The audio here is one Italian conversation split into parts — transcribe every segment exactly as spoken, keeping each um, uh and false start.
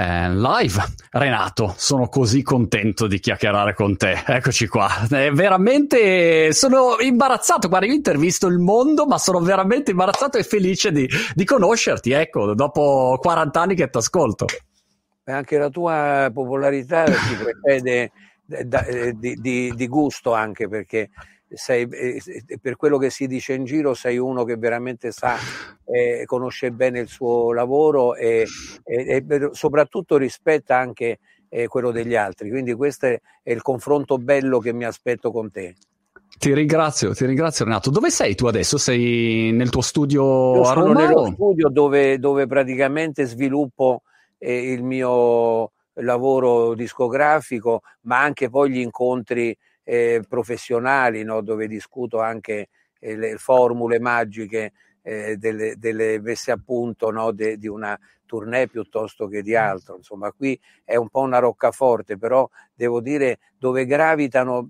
Eh, live, Renato, sono così contento di chiacchierare con te. Eccoci qua. È veramente sono imbarazzato. Guarda, io intervisto il mondo, ma sono veramente imbarazzato e felice di, di conoscerti. Ecco, dopo quaranta anni che ti ascolto. Anche la tua popolarità ti precede di, di, di gusto, anche perché sei, per quello che si dice in giro, sei uno che veramente sa, eh, conosce bene il suo lavoro e, e, e soprattutto rispetta anche eh, quello degli altri. Quindi questo è, è il confronto bello che mi aspetto con te. Ti ringrazio, ti ringrazio Renato. Dove sei tu adesso? Sei nel tuo studio Io a sono Roma? nello O... studio dove, dove praticamente sviluppo eh, il mio lavoro discografico, ma anche poi gli incontri eh, professionali, no? Dove discuto anche eh, le formule magiche eh, delle, delle messe a punto, no? De, di una tournée piuttosto che di altro. Insomma, qui è un po' una roccaforte, però devo dire dove gravitano,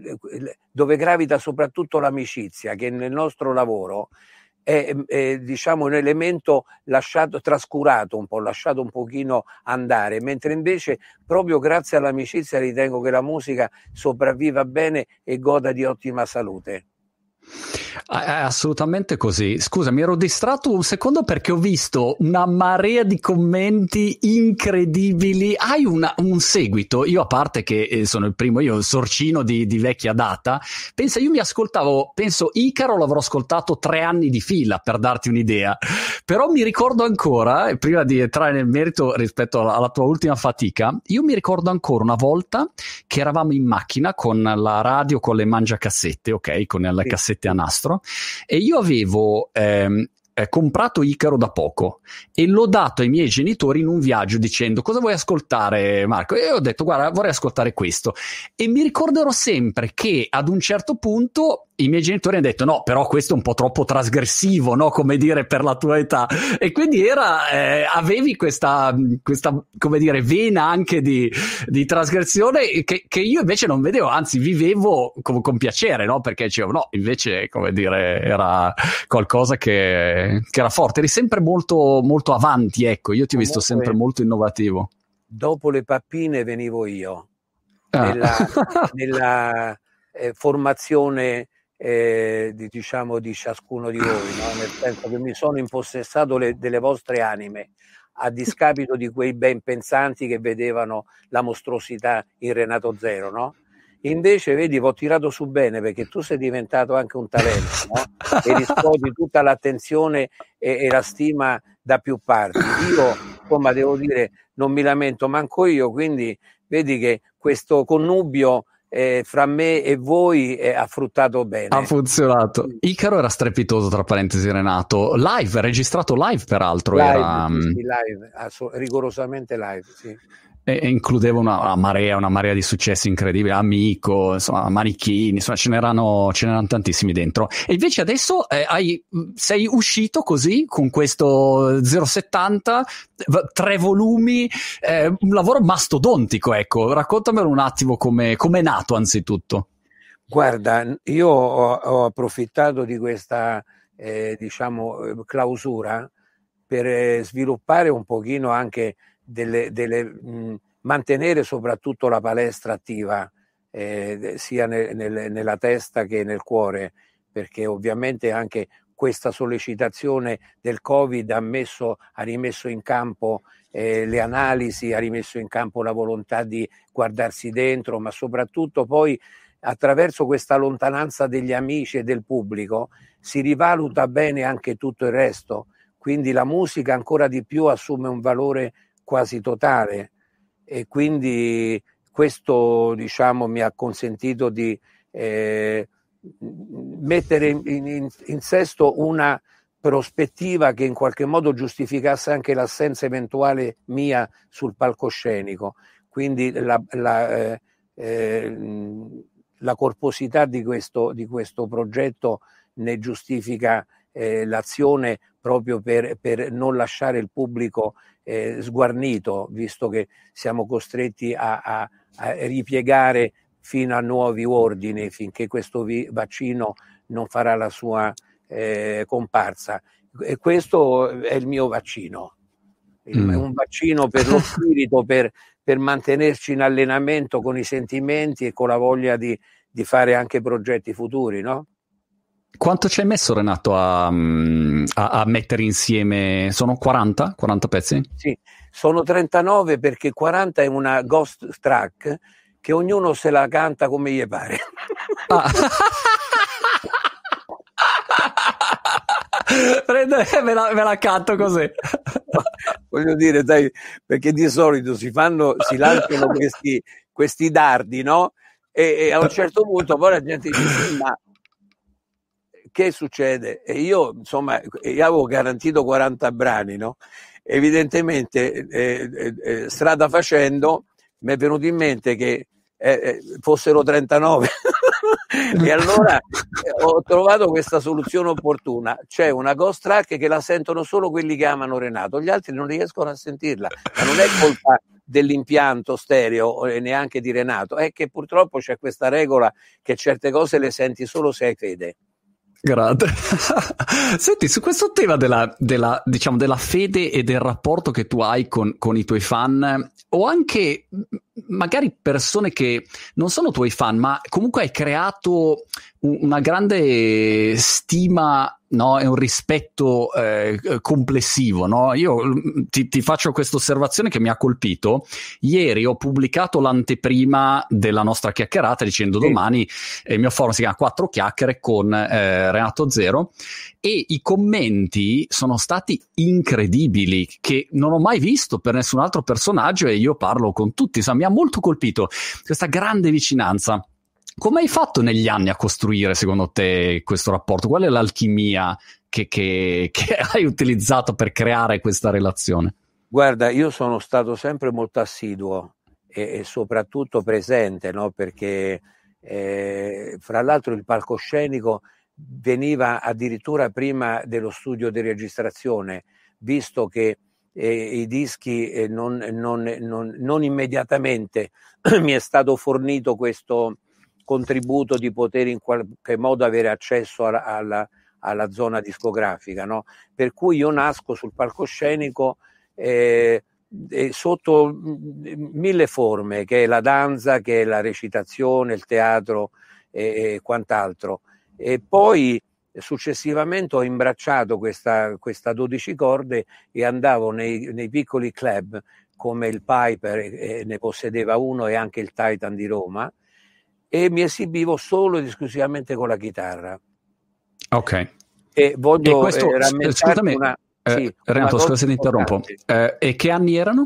dove gravita soprattutto l'amicizia, che nel nostro lavoro è, è diciamo un elemento lasciato, trascurato un po', lasciato un pochino andare, mentre invece proprio grazie all'amicizia ritengo che la musica sopravviva bene e goda di ottima salute. È assolutamente così. Scusa, mi ero distratto un secondo perché ho visto una marea di commenti incredibili. Hai una, un seguito? Io, a parte che sono il primo, io sorcino di, di vecchia data, pensa, io mi ascoltavo, penso Icaro l'avrò ascoltato tre anni di fila, per darti un'idea, però mi ricordo ancora, e prima di entrare nel merito rispetto alla, alla tua ultima fatica, io mi ricordo ancora una volta che eravamo in macchina con la radio, con le mangiacassette, ok, con le cassette a nastro, e io avevo ehm, eh, comprato Icaro da poco e l'ho dato ai miei genitori in un viaggio dicendo: cosa vuoi ascoltare, Marco? E ho detto: guarda, vorrei ascoltare questo. E mi ricorderò sempre che ad un certo punto i miei genitori hanno detto: no, però questo è un po' troppo trasgressivo, no? Come dire, per la tua età. E quindi era, eh, avevi questa, questa, come dire, vena anche di, di trasgressione che, che io invece non vedevo, anzi vivevo con, con piacere, no? Perché dicevo, no, invece, come dire, era qualcosa che, che era forte. Eri sempre molto, molto avanti, ecco. Io ti ho visto sempre molto innovativo. Dopo le pappine venivo io, ah. nella, nella eh, formazione Eh, di, diciamo di ciascuno di voi, no? Nel senso che mi sono impossessato le, delle vostre anime a discapito di quei ben pensanti che vedevano la mostruosità in Renato Zero, no? Invece vedi, vi ho tirato su bene perché tu sei diventato anche un talento, no? E riscuoti tutta l'attenzione e, e la stima da più parti. Io, insomma, devo dire, non mi lamento manco io, quindi vedi che questo connubio Eh, fra me e voi eh, ha fruttato bene. Ha funzionato. Icaro era strepitoso, tra parentesi, Renato. Live, registrato live, peraltro. Live, era sì, sì, live, asso- rigorosamente live, sì. E, e includeva una, una marea, una marea di successi incredibili, Amico, insomma, Manichini, insomma, ce n'erano, ce n'erano tantissimi dentro. E invece adesso eh, hai, sei uscito così, con questo zero settanta, tre volumi, eh, un lavoro mastodontico, ecco. Raccontamelo un attimo come è nato, anzitutto. Guarda, io ho, ho approfittato di questa, eh, diciamo, clausura per eh, sviluppare un pochino anche delle, delle mh, mantenere soprattutto la palestra attiva, eh, sia nel, nel, nella testa che nel cuore, perché ovviamente anche questa sollecitazione del Covid ha, messo, ha rimesso in campo eh, le analisi, ha rimesso in campo la volontà di guardarsi dentro, ma soprattutto poi attraverso questa lontananza degli amici e del pubblico si rivaluta bene anche tutto il resto, quindi la musica ancora di più assume un valore quasi totale e quindi questo, diciamo, mi ha consentito di eh, mettere in, in, in sesto una prospettiva che in qualche modo giustificasse anche l'assenza eventuale mia sul palcoscenico, quindi la, la eh, eh, la corposità di questo, di questo progetto ne giustifica eh, l'azione proprio per, per non lasciare il pubblico eh, sguarnito, visto che siamo costretti a, a, a ripiegare fino a nuovi ordini finché questo vi- vaccino non farà la sua eh, comparsa. E questo è il mio vaccino. il, mm. un vaccino per lo spirito, per, per mantenerci in allenamento con i sentimenti e con la voglia di, di fare anche progetti futuri, no? Quanto ci hai messo, Renato, a, a, a mettere insieme? Sono quaranta? quaranta pezzi? Sì, sono trentanove perché quaranta è una ghost track che ognuno se la canta come gli pare. Ah. me, la, me la canto così. Voglio dire, dai, perché di solito si fanno, si lanciano questi, questi dardi, no? E, e a un certo punto poi la gente dice sì, ma che succede? E io, insomma, io avevo garantito quaranta brani, no? Evidentemente, eh, eh, strada facendo, mi è venuto in mente che eh, fossero trentanove. E allora eh, ho trovato questa soluzione opportuna. C'è una ghost track che la sentono solo quelli che amano Renato, gli altri non riescono a sentirla, ma non è colpa dell'impianto stereo e neanche di Renato, è che purtroppo c'è questa regola che certe cose le senti solo se hai fede. Grande. Senti, su questo tema della, della, diciamo, della fede e del rapporto che tu hai con, con i tuoi fan, o anche magari persone che non sono tuoi fan, ma comunque hai creato una grande stima, no? E un rispetto eh, complessivo, no? Io ti, ti faccio questa osservazione che mi ha colpito. Ieri ho pubblicato l'anteprima della nostra chiacchierata dicendo sì. Domani eh, il mio forum si chiama Quattro Chiacchiere con eh, Renato Zero, e i commenti sono stati incredibili, che non ho mai visto per nessun altro personaggio, e io parlo con tutti. Insomma, mi ha molto colpito questa grande vicinanza. Come hai fatto negli anni a costruire, secondo te, questo rapporto? Qual è l'alchimia che, che, che hai utilizzato per creare questa relazione? Guarda, io sono stato sempre molto assiduo e, e soprattutto presente, no? Perché eh, fra l'altro il palcoscenico veniva addirittura prima dello studio di registrazione, visto che eh, i dischi eh, non, non, non, non immediatamente mi è stato fornito questo contributo di poter in qualche modo avere accesso alla, alla, alla zona discografica, no? Per cui io nasco sul palcoscenico eh, eh, sotto mille forme, che è la danza, che è la recitazione, il teatro e, e quant'altro. E poi successivamente ho imbracciato questa, questa dodici corde e andavo nei, nei piccoli club come il Piper, eh, ne possedeva uno, e anche il Titan di Roma, e mi esibivo solo ed esclusivamente con la chitarra. Ok. E voglio e questo, eh, rammentarti una... Eh, sì, Renato, scusa se ti interrompo. Eh, e che anni erano?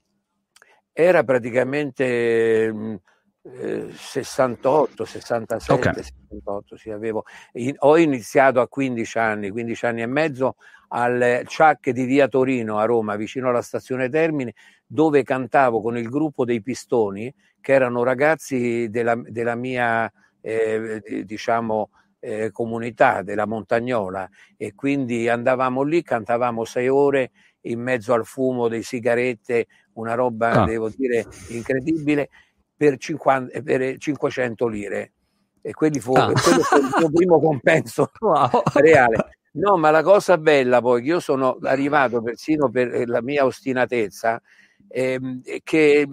Era praticamente mh, eh, sessantotto, sessantasette, okay. sessantotto, sì, avevo. In, ho iniziato a quindici anni, quindici anni e mezzo al Ciak di via Torino a Roma, vicino alla stazione Termini, dove cantavo con il gruppo dei Pistoni, che erano ragazzi della, della mia, eh, diciamo, eh, comunità, della Montagnola, e quindi andavamo lì, cantavamo sei ore in mezzo al fumo dei sigarette, una roba, ah. devo dire, incredibile, per, cinquanta, per cinquecento lire. E quelli fu, ah. quello fu il mio primo compenso wow. reale. No, ma la cosa bella poi, che io sono arrivato persino per la mia ostinatezza, ehm, che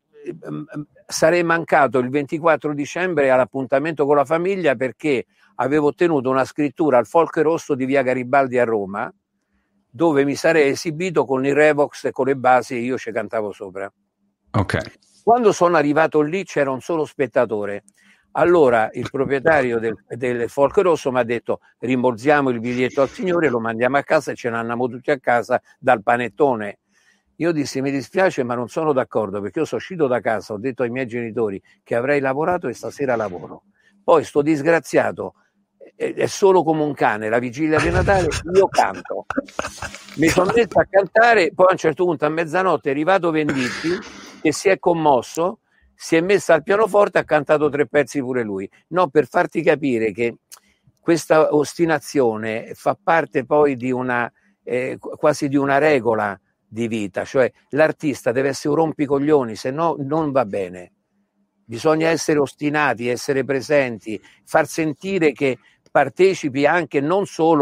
sarei mancato il ventiquattro dicembre all'appuntamento con la famiglia, perché avevo ottenuto una scrittura al Folk Rosso di via Garibaldi a Roma, dove mi sarei esibito con i Revox e con le basi, e io ci cantavo sopra. Ok. Quando sono arrivato lì c'era un solo spettatore. Allora il proprietario del, del Folk Rosso mi ha detto: rimborsiamo il biglietto al signore, lo mandiamo a casa e ce ne andiamo tutti a casa dal panettone. Io dissi: mi dispiace, ma non sono d'accordo, perché io sono uscito da casa, ho detto ai miei genitori che avrei lavorato e stasera lavoro. Poi sto disgraziato è solo come un cane, la vigilia di Natale io canto. Mi sono messo a cantare, poi a un certo punto a mezzanotte è arrivato Venditti, che si è commosso, si è messo al pianoforte e ha cantato tre pezzi pure lui. No, per farti capire che questa ostinazione fa parte poi di una eh, quasi di una regola di vita, cioè l'artista deve essere un rompicoglioni, se no non va bene. Bisogna essere ostinati, essere presenti, far sentire che partecipi anche non solo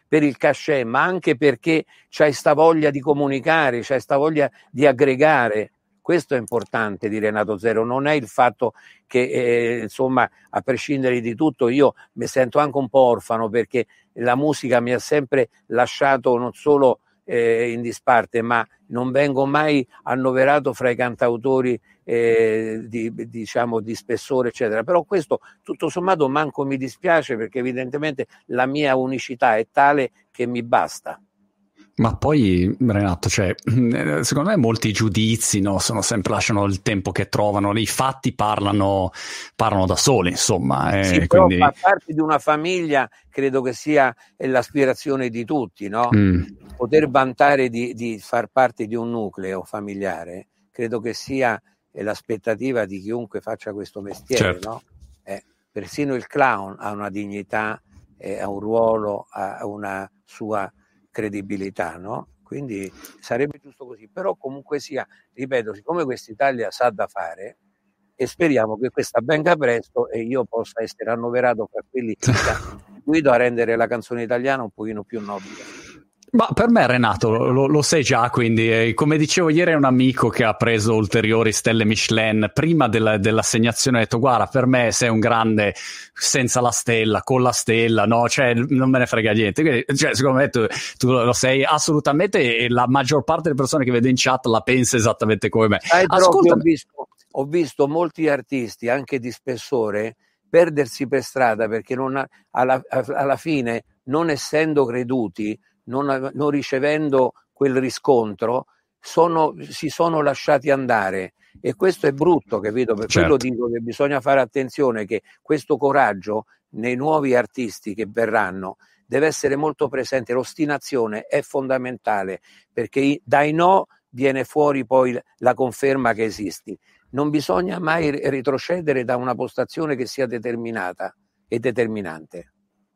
per il cachet, ma anche perché c'hai sta voglia di comunicare, c'hai sta voglia di aggregare. Questo è importante di Renato Zero, non è il fatto che, eh, insomma, a prescindere di tutto, io mi sento anche un po' orfano, perché la musica mi ha sempre lasciato non solo eh, in disparte, ma non vengo mai annoverato fra i cantautori eh, di, diciamo, di spessore, eccetera. Però questo, tutto sommato, manco mi dispiace, perché evidentemente la mia unicità è tale che mi basta. Ma poi, Renato, cioè, secondo me molti giudizi, no, sono sempre, lasciano il tempo che trovano, i fatti parlano, parlano da soli, insomma. Eh, sì, quindi... però far parte di una famiglia credo che sia l'aspirazione di tutti, no? Mm. Poter vantare di, di far parte di un nucleo familiare, credo che sia l'aspettativa di chiunque faccia questo mestiere, certo. No? Eh, persino il clown ha una dignità, eh, ha un ruolo, ha una sua credibilità, no? Quindi sarebbe giusto così, però comunque sia, ripeto, siccome quest'Italia sa da fare, e speriamo che questa venga presto e io possa essere annoverato fra quelli che hanno contribuito a rendere la canzone italiana un pochino più nobile. Ma per me, Renato, lo, lo sai già, quindi eh, come dicevo ieri, è un amico che ha preso ulteriori stelle Michelin prima della, dell'assegnazione. Ha detto: guarda, per me sei un grande senza la stella, con la stella, no, cioè non me ne frega niente. Quindi, cioè, secondo me tu, tu lo sei assolutamente, e la maggior parte delle persone che vedo in chat la pensa esattamente come me. Sai, ho visto, ho visto molti artisti anche di spessore perdersi per strada, perché non ha, alla, alla fine, non essendo creduti, Non, non ricevendo quel riscontro, sono, si sono lasciati andare, e questo è brutto, capito? Per certo. Quello dico che bisogna fare attenzione, che questo coraggio nei nuovi artisti che verranno deve essere molto presente. L'ostinazione è fondamentale, perché dai no viene fuori poi la conferma che esisti. Non bisogna mai retrocedere da una postazione che sia determinata e determinante.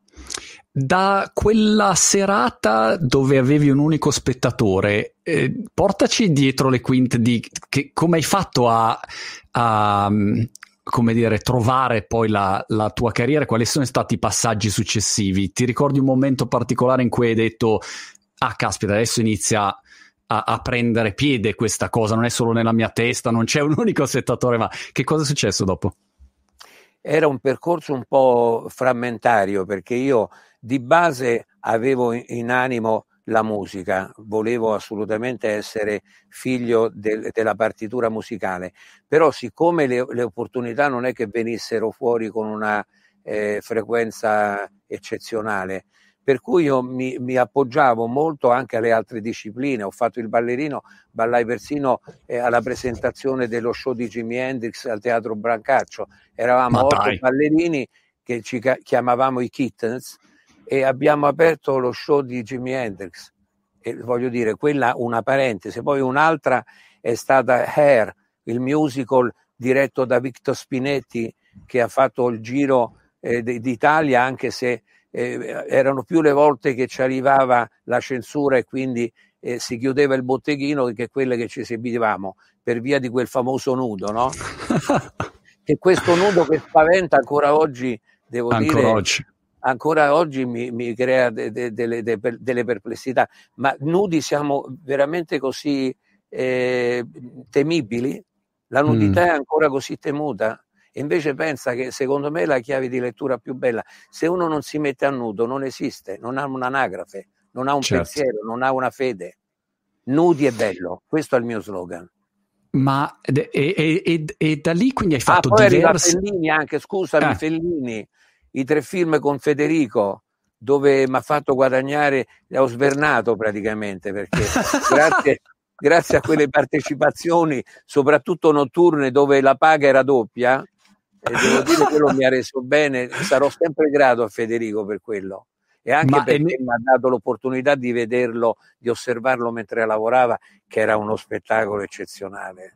Da quella serata dove avevi un unico spettatore, eh, portaci dietro le quinte di che, come hai fatto a, a come dire, trovare poi la, la tua carriera, quali sono stati i passaggi successivi? Ti ricordi un momento particolare in cui hai detto: ah, caspita, adesso inizia a, a prendere piede questa cosa, non è solo nella mia testa, non c'è un unico spettatore, ma che cosa è successo dopo? Era un percorso un po' frammentario, perché io di base avevo in animo la musica, volevo assolutamente essere figlio del, della partitura musicale, però siccome le, le opportunità non è che venissero fuori con una eh, frequenza eccezionale, per cui io mi, mi appoggiavo molto anche alle altre discipline. Ho fatto il ballerino, ballai persino eh, alla presentazione dello show di Jimi Hendrix al Teatro Brancaccio. Eravamo otto ballerini che ci chiamavamo i Kittens e abbiamo aperto lo show di Jimi Hendrix. E voglio dire, quella una parentesi. Poi un'altra è stata Hair, il musical diretto da Victor Spinetti, che ha fatto il giro eh, d'Italia, anche se Eh, erano più le volte che ci arrivava la censura e quindi eh, si chiudeva il botteghino che quelle che ci esibivamo, per via di quel famoso nudo, no? Che questo nudo che spaventa ancora oggi, devo ancora dire, oggi. ancora oggi mi, mi crea de, de, de, de, de, delle perplessità. Ma nudi siamo veramente così eh, temibili? La nudità mm. è ancora così temuta? E invece pensa che secondo me la chiave di lettura più bella, se uno non si mette a nudo non esiste, non ha un'anagrafe, non ha un certo. pensiero, non ha una fede. Nudi è bello, questo è il mio slogan. Ma e, e, e, e da lì quindi hai fatto ah, poi diversi... Fellini anche, scusami, ah. Fellini, i tre film con Federico, dove mi ha fatto guadagnare, ho svernato praticamente, perché grazie... grazie a quelle partecipazioni, soprattutto notturne, dove la paga era doppia, e devo dire che quello mi ha reso bene, sarò sempre grato a Federico per quello, e anche Ma perché mi ha dato l'opportunità di vederlo, di osservarlo mentre lavorava, che era uno spettacolo eccezionale.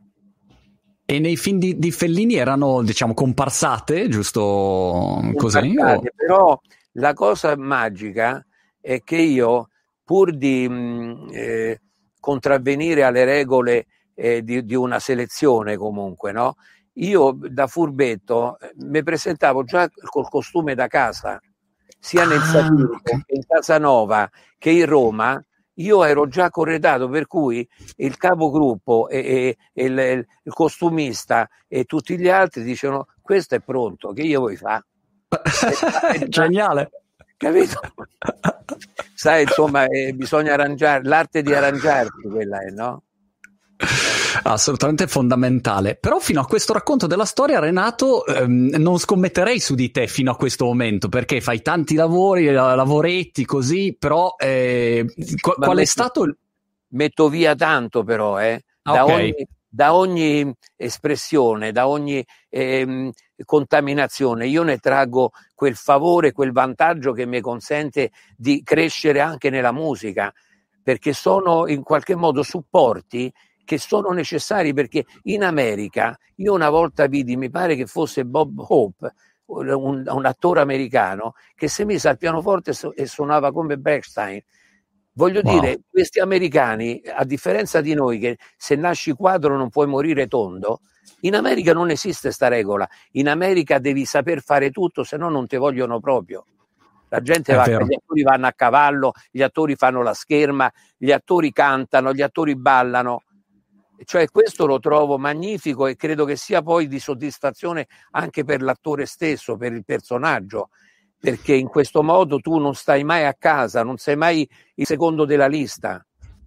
E nei film di, di Fellini erano, diciamo, comparsate, giusto così? Comparsate, però la cosa magica è che io, pur di mh, eh, contravvenire alle regole eh, di, di una selezione comunque, no? Io da furbetto mi presentavo già col costume da casa, sia nel Ah, Satirico ok. che in Casanova che in Roma, io ero già corredato, per cui il capogruppo e, e- e il, il costumista e tutti gli altri dicevano: questo è pronto, che io vuoi fare? E già, e già, Geniale. capito? Sai, insomma, eh, bisogna arrangiare, l'arte di arrangiarsi, quella è, no? Assolutamente fondamentale. Però fino a questo racconto della storia, Renato, ehm, non scommetterei su di te fino a questo momento, perché fai tanti lavori, la- lavoretti così, però eh, qu- Ma qual è metto, stato il... metto via tanto però, eh, Ah, da ok, ogni, da ogni espressione, da ogni ehm, contaminazione. Io ne traggo quel favore, quel vantaggio che mi consente di crescere anche nella musica, perché sono in qualche modo supporti che sono necessari, perché in America io una volta vidi, mi pare che fosse Bob Hope, un, un attore americano, che si mise al pianoforte e suonava come Bernstein. Voglio wow. dire, questi americani, a differenza di noi, che se nasci quadro non puoi morire tondo, in America non esiste sta regola. In America devi saper fare tutto, se no non ti vogliono proprio. La gente È va, vero. gli attori vanno a cavallo, gli attori fanno la scherma, gli attori cantano, gli attori ballano. Cioè, questo lo trovo magnifico e credo che sia poi di soddisfazione anche per l'attore stesso, per il personaggio, perché in questo modo tu non stai mai a casa, non sei mai il secondo della lista.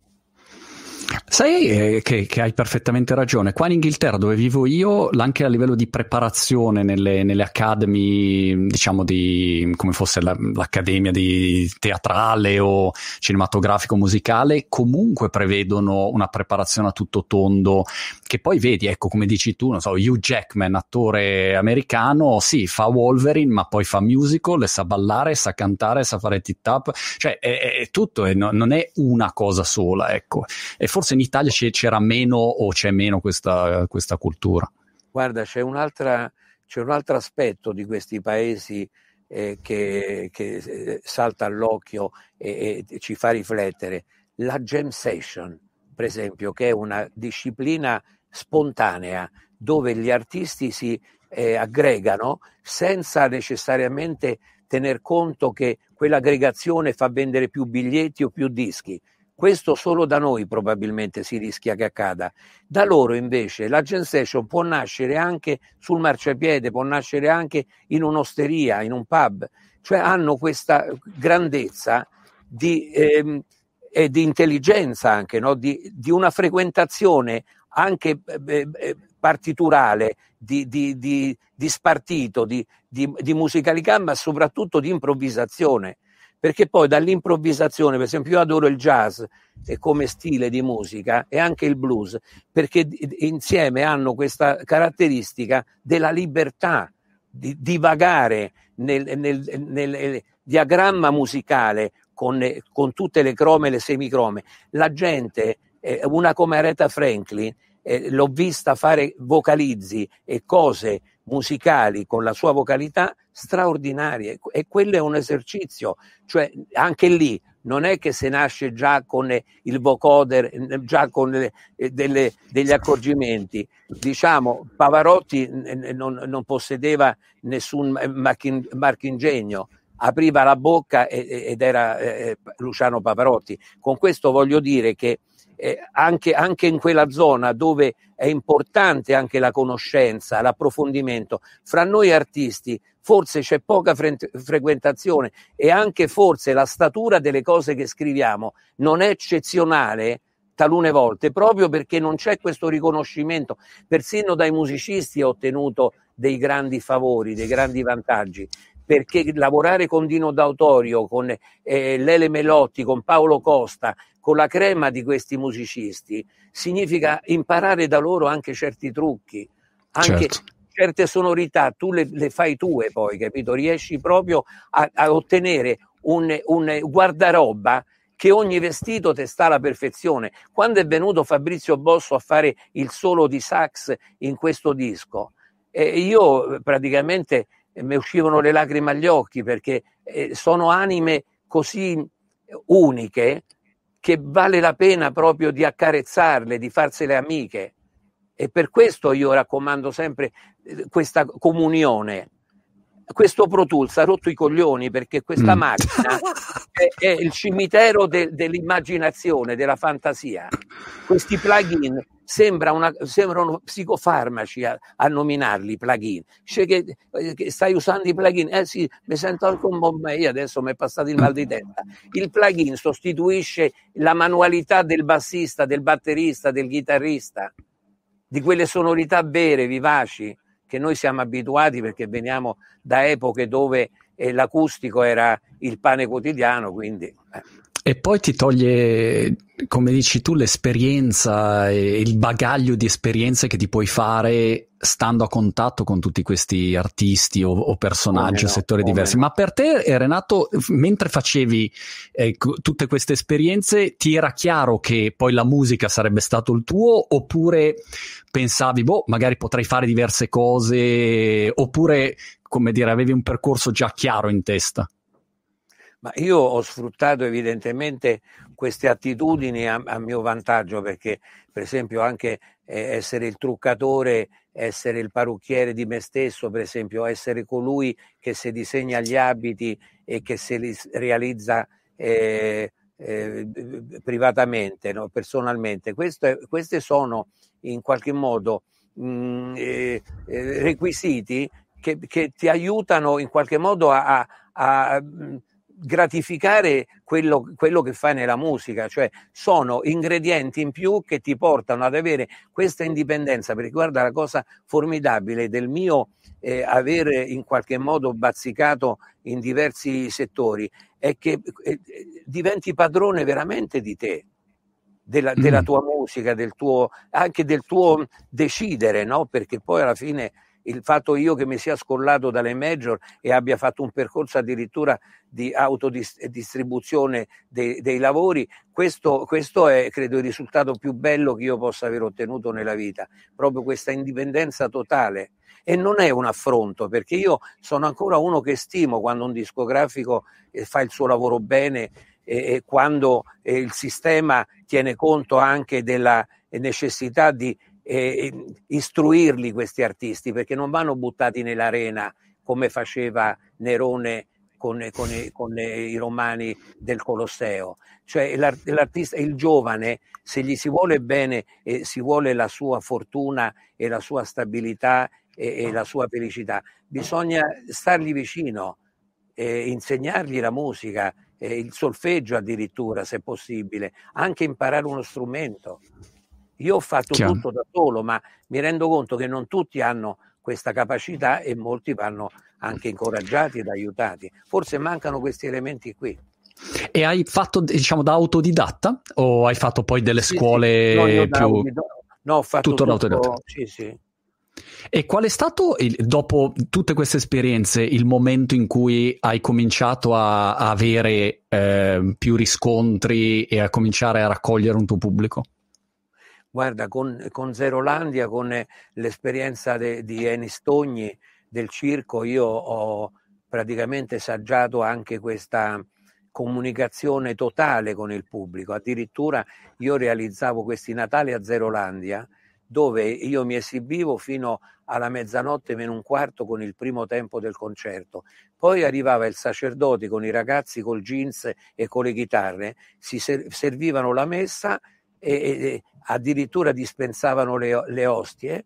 Sai eh, che, che hai perfettamente ragione. Qua in Inghilterra, dove vivo io, anche a livello di preparazione nelle, nelle academy, diciamo di come fosse la, l'accademia di teatrale o cinematografico musicale, comunque prevedono una preparazione a tutto tondo, che poi vedi, ecco, come dici tu, non so, Hugh Jackman, attore americano, sì, fa Wolverine, ma poi fa musical, sa ballare, sa cantare, sa fare tit-tap, cioè è, è tutto, è, no, non è una cosa sola, ecco. E forse in Italia c'era meno o c'è meno questa, questa cultura. Guarda, c'è un'altra, c'è un altro aspetto di questi paesi eh, che, che salta all'occhio e, e ci fa riflettere. La jam session, per esempio, che è una disciplina spontanea dove gli artisti si eh, aggregano senza necessariamente tener conto che quell'aggregazione fa vendere più biglietti o più dischi. Questo solo da noi probabilmente si rischia che accada. Da loro invece la jam session può nascere anche sul marciapiede, può nascere anche in un'osteria, in un pub, cioè hanno questa grandezza di, ehm, e di intelligenza anche, no? di, di una frequentazione anche eh, eh, partiturale, di, di, di, di spartito, di, di, di musicalità, ma soprattutto di improvvisazione. Perché poi dall'improvvisazione, per esempio, io adoro il jazz come stile di musica e anche il blues, perché insieme hanno questa caratteristica della libertà di divagare nel, nel, nel diagramma musicale con, con tutte le crome e le semicrome. La gente, eh, una come Aretha Franklin, eh, l'ho vista fare vocalizzi e cose musicali con la sua vocalità straordinarie, e quello è un esercizio, cioè anche lì non è che se nasce già con il vocoder, già con le, delle, degli accorgimenti. Diciamo, Pavarotti non, non possedeva nessun marchingegno, apriva la bocca ed era eh, Luciano Pavarotti. Con questo voglio dire che eh, anche, anche in quella zona dove è importante anche la conoscenza, l'approfondimento, fra noi artisti forse c'è poca fre- frequentazione e anche forse la statura delle cose che scriviamo non è eccezionale talune volte, proprio perché non c'è questo riconoscimento. Persino dai musicisti ho ottenuto dei grandi favori, dei grandi vantaggi, perché lavorare con Dino D'Autorio, con eh, Lele Melotti, con Paolo Costa, con la crema di questi musicisti, significa imparare da loro anche certi trucchi, anche Certo. certe sonorità, tu le, le fai tue poi, capito? Riesci proprio a, a ottenere un, un guardaroba che ogni vestito te sta alla perfezione. Quando è venuto Fabrizio Bosso a fare il solo di sax in questo disco, eh, io praticamente mi uscivano le lacrime agli occhi, perché eh, sono anime così uniche che vale la pena proprio di accarezzarle, di farsele amiche. E per questo io raccomando sempre questa comunione. questo Pro Tools ha rotto i coglioni, perché questa mm. macchina è, è il cimitero de, dell'immaginazione, della fantasia. Questi plugin sembra una, sembrano psicofarmaci a, a nominarli plugin. Cioè che, che stai usando i plugin? Eh sì, mi sento anche un po' meglio, adesso mi è passato il mal di testa. Il plugin sostituisce la manualità del bassista, del batterista, del chitarrista, di quelle sonorità vere, vivaci, che noi siamo abituati perché veniamo da epoche dove eh, l'acustico era il pane quotidiano, quindi... Eh. E poi ti toglie, come dici tu, l'esperienza e il bagaglio di esperienze che ti puoi fare stando a contatto con tutti questi artisti o, o personaggi o no, settori diversi. No. Ma per te, Renato, mentre facevi eh, tutte queste esperienze, ti era chiaro che poi la musica sarebbe stato il tuo, oppure pensavi, boh, magari potrei fare diverse cose, oppure, come dire, avevi un percorso già chiaro in testa? Ma io ho sfruttato evidentemente queste attitudini a, a mio vantaggio, perché per esempio anche eh, essere il truccatore, essere il parrucchiere di me stesso, per esempio essere colui che si disegna gli abiti e che se li realizza eh, eh, privatamente, no? Personalmente, Questo, queste sono in qualche modo mh, eh, requisiti che, che ti aiutano in qualche modo a, a, a gratificare quello, quello che fai nella musica, cioè sono ingredienti in più che ti portano ad avere questa indipendenza. Perché guarda, la cosa formidabile del mio eh, aver in qualche modo bazzicato in diversi settori è che eh, diventi padrone veramente di te, della, mm. della tua musica, del tuo, anche del tuo decidere, no? Perché poi alla fine il fatto io che mi sia scollato dalle major e abbia fatto un percorso addirittura di autodistribuzione dei, dei lavori, questo, questo è credo il risultato più bello che io possa aver ottenuto nella vita, proprio questa indipendenza totale. E non è un affronto, perché io sono ancora uno che stimo quando un discografico fa il suo lavoro bene e, e quando eh, il sistema tiene conto anche della necessità di Eh, istruirli questi artisti, perché non vanno buttati nell'arena come faceva Nerone con, con, con i romani del Colosseo. Cioè l'art, l'artista, il giovane, se gli si vuole bene e si vuole la sua fortuna e la sua stabilità e, e la sua felicità, bisogna stargli vicino, eh, insegnargli la musica, eh, il solfeggio addirittura, se possibile, anche imparare uno strumento. Io ho fatto Chiaro. tutto da solo, ma mi rendo conto che non tutti hanno questa capacità e molti vanno anche incoraggiati ed aiutati. Forse mancano questi elementi qui. E hai fatto, diciamo, da autodidatta o hai fatto poi delle sì, scuole sì. No, più... Autodidatta. No, ho fatto tutto, tutto autodidatta. Sì, sì. E qual è stato, il, dopo tutte queste esperienze, il momento in cui hai cominciato a, a avere eh, più riscontri e a cominciare a raccogliere un tuo pubblico? Guarda, con, con Zerolandia, con l'esperienza de, di Enis Togni del circo, io ho praticamente saggiato anche questa comunicazione totale con il pubblico. Addirittura io realizzavo questi Natali a Zerolandia, dove io mi esibivo fino alla mezzanotte meno un quarto con il primo tempo del concerto. Poi arrivava il sacerdote con i ragazzi col jeans e con le chitarre, si servivano la messa e, e addirittura dispensavano le, le ostie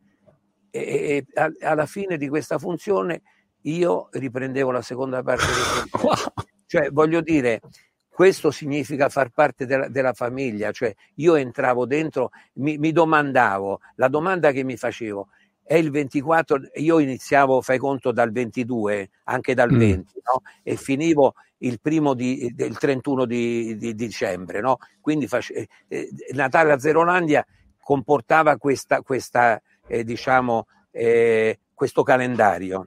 e, e alla fine di questa funzione io riprendevo la seconda parte del concerto. Cioè, voglio dire, questo significa far parte della, della famiglia. Cioè, io entravo dentro, mi, mi domandavo, la domanda che mi facevo è il ventiquattro, io iniziavo, fai conto, dal ventidue, anche dal mm. venti, no? E finivo il primo di, del trentuno di, di dicembre, no? Quindi face, eh, Natale a Zerolandia comportava questa, questa eh, diciamo, eh, questo calendario.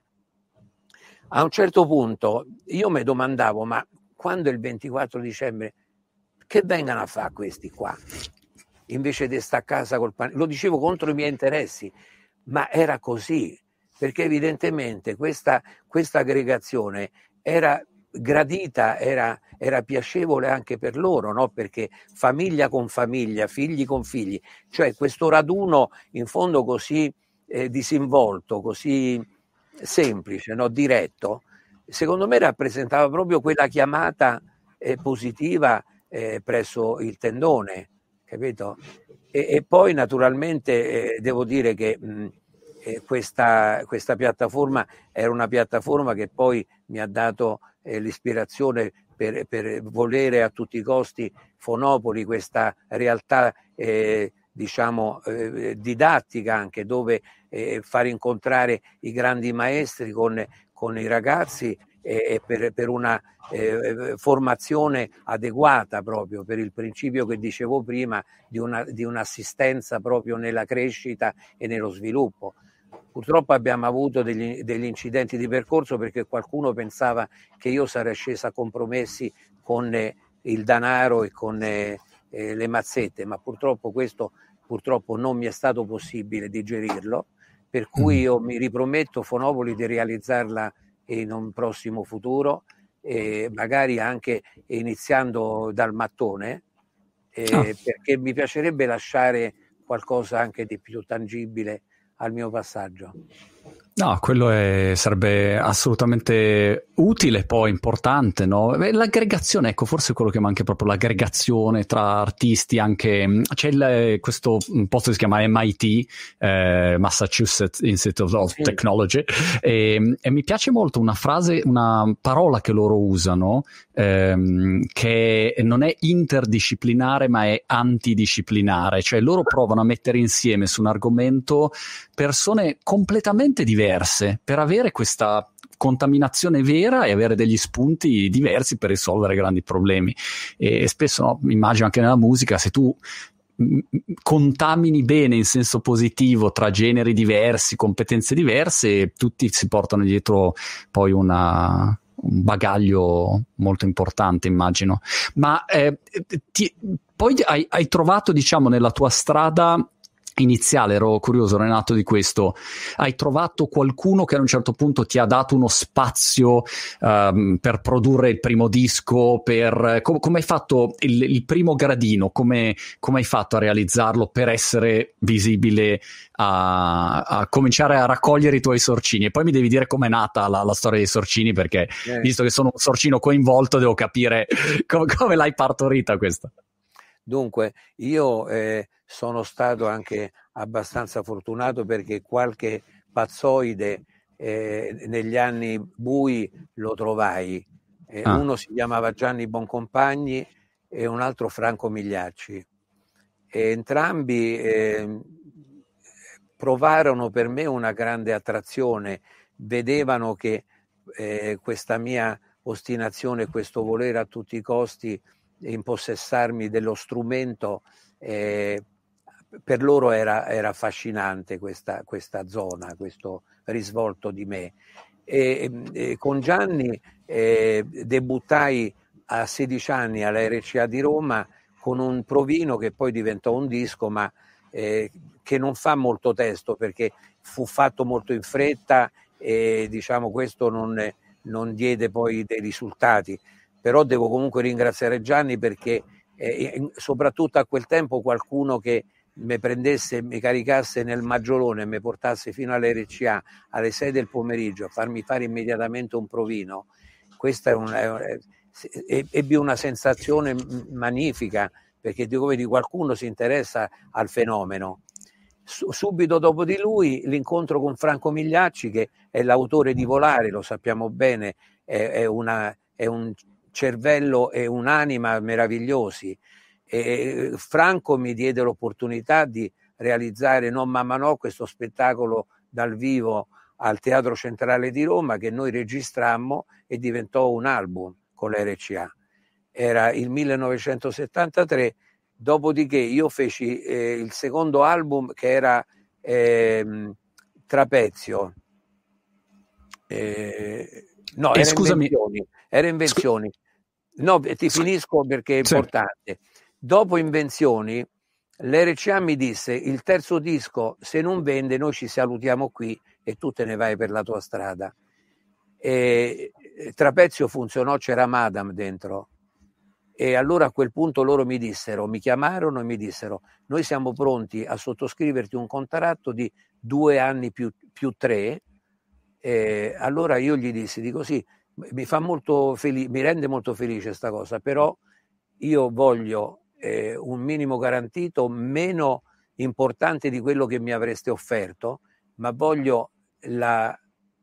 A un certo punto io mi domandavo, ma quando è il ventiquattro dicembre, che vengano a fare questi qua? Invece di stare a casa col pane. Lo dicevo contro i miei interessi, ma era così, perché evidentemente questa, questa aggregazione era gradita, era, era piacevole anche per loro, no? Perché famiglia con famiglia, figli con figli, cioè questo raduno in fondo così eh, disinvolto, così semplice, no? Diretto, secondo me rappresentava proprio quella chiamata eh, positiva eh, presso il tendone, capito? E, e poi naturalmente eh, devo dire che mh, eh, questa, questa piattaforma era una piattaforma che poi mi ha dato eh, l'ispirazione per, per volere a tutti i costi Fonopoli, questa realtà eh, diciamo eh, didattica anche, dove eh, far incontrare i grandi maestri con, con i ragazzi eh, per, per una eh, formazione adeguata, proprio per il principio che dicevo prima di, una, di un'assistenza proprio nella crescita e nello sviluppo. Purtroppo abbiamo avuto degli, degli incidenti di percorso perché qualcuno pensava che io sarei scesa a compromessi con eh, il denaro e con eh, eh, le mazzette, ma purtroppo questo purtroppo non mi è stato possibile digerirlo, per cui io mi riprometto Fonopoli di realizzarla in un prossimo futuro, eh, magari anche iniziando dal mattone, eh, ah. perché mi piacerebbe lasciare qualcosa anche di più tangibile al mio passaggio. No, quello è, sarebbe assolutamente utile, poi importante, no? L'aggregazione, ecco, forse quello che manca è proprio l'aggregazione tra artisti, anche c'è il, questo posto che si chiama M I T, eh, Massachusetts Institute of sì. Technology, e, e mi piace molto una frase, una parola che loro usano, ehm, che non è interdisciplinare ma è antidisciplinare, cioè loro provano a mettere insieme su un argomento persone completamente diverse per avere questa contaminazione vera e avere degli spunti diversi per risolvere grandi problemi. E spesso, no, immagino anche nella musica, se tu contamini bene in senso positivo tra generi diversi, competenze diverse, tutti si portano dietro poi una un bagaglio molto importante, immagino. Ma eh, ti, poi hai, hai trovato, diciamo, nella tua strada iniziale, ero curioso, Renato, di questo, hai trovato qualcuno che a un certo punto ti ha dato uno spazio um, per produrre il primo disco, per com- come hai fatto il, il primo gradino, come, come hai fatto a realizzarlo per essere visibile, a, a cominciare a raccogliere i tuoi sorcini? E poi mi devi dire com'è nata la, la storia dei sorcini, perché eh. visto che sono un sorcino coinvolto devo capire come, come l'hai partorita questa. Dunque, io eh, sono stato anche abbastanza fortunato perché qualche pazzoide eh, negli anni bui lo trovai. Eh, ah. Uno si chiamava Gianni Boncompagni e un altro Franco Migliacci. E entrambi eh, provarono per me una grande attrazione, vedevano che eh, questa mia ostinazione, questo volere a tutti i costi impossessarmi dello strumento, eh, per loro era, era affascinante questa, questa zona, questo risvolto di me. E, e con Gianni eh, debuttai a sedici anni alla R C A di Roma con un provino che poi diventò un disco, ma eh, che non fa molto testo perché fu fatto molto in fretta e diciamo questo non, non diede poi dei risultati. Però devo comunque ringraziare Gianni perché eh, soprattutto a quel tempo qualcuno che mi prendesse, mi caricasse nel maggiolone e mi portasse fino all'R C A alle sei del pomeriggio a farmi fare immediatamente un provino, questa è una, è, ebbi una sensazione magnifica perché dico, vedi, qualcuno si interessa al fenomeno. Subito dopo di lui l'incontro con Franco Migliacci, che è l'autore di Volare, lo sappiamo bene, è, è, una, è un cervello e un'anima meravigliosi. E Franco mi diede l'opportunità di realizzare Non Mamma No, questo spettacolo dal vivo al Teatro Centrale di Roma che noi registrammo e diventò un album con l'R C A. Era il millenovecentosettantatré, dopodiché io feci eh, il secondo album che era eh, Trapezio. Eh, no, eh, era scusami. Invenzioni. Era Invenzioni. No, ti finisco perché è importante. Sì. Dopo Invenzioni, l'R C A mi disse: il terzo disco, se non vende, noi ci salutiamo qui e tu te ne vai per la tua strada. E Trapezio funzionò, c'era Madame dentro. E allora a quel punto loro mi dissero, mi chiamarono e mi dissero: noi siamo pronti a sottoscriverti un contratto di due anni più, più tre. E allora io gli dissi, dico sì, mi fa molto felice, mi rende molto felice sta cosa, però io voglio eh, un minimo garantito meno importante di quello che mi avreste offerto, ma voglio la,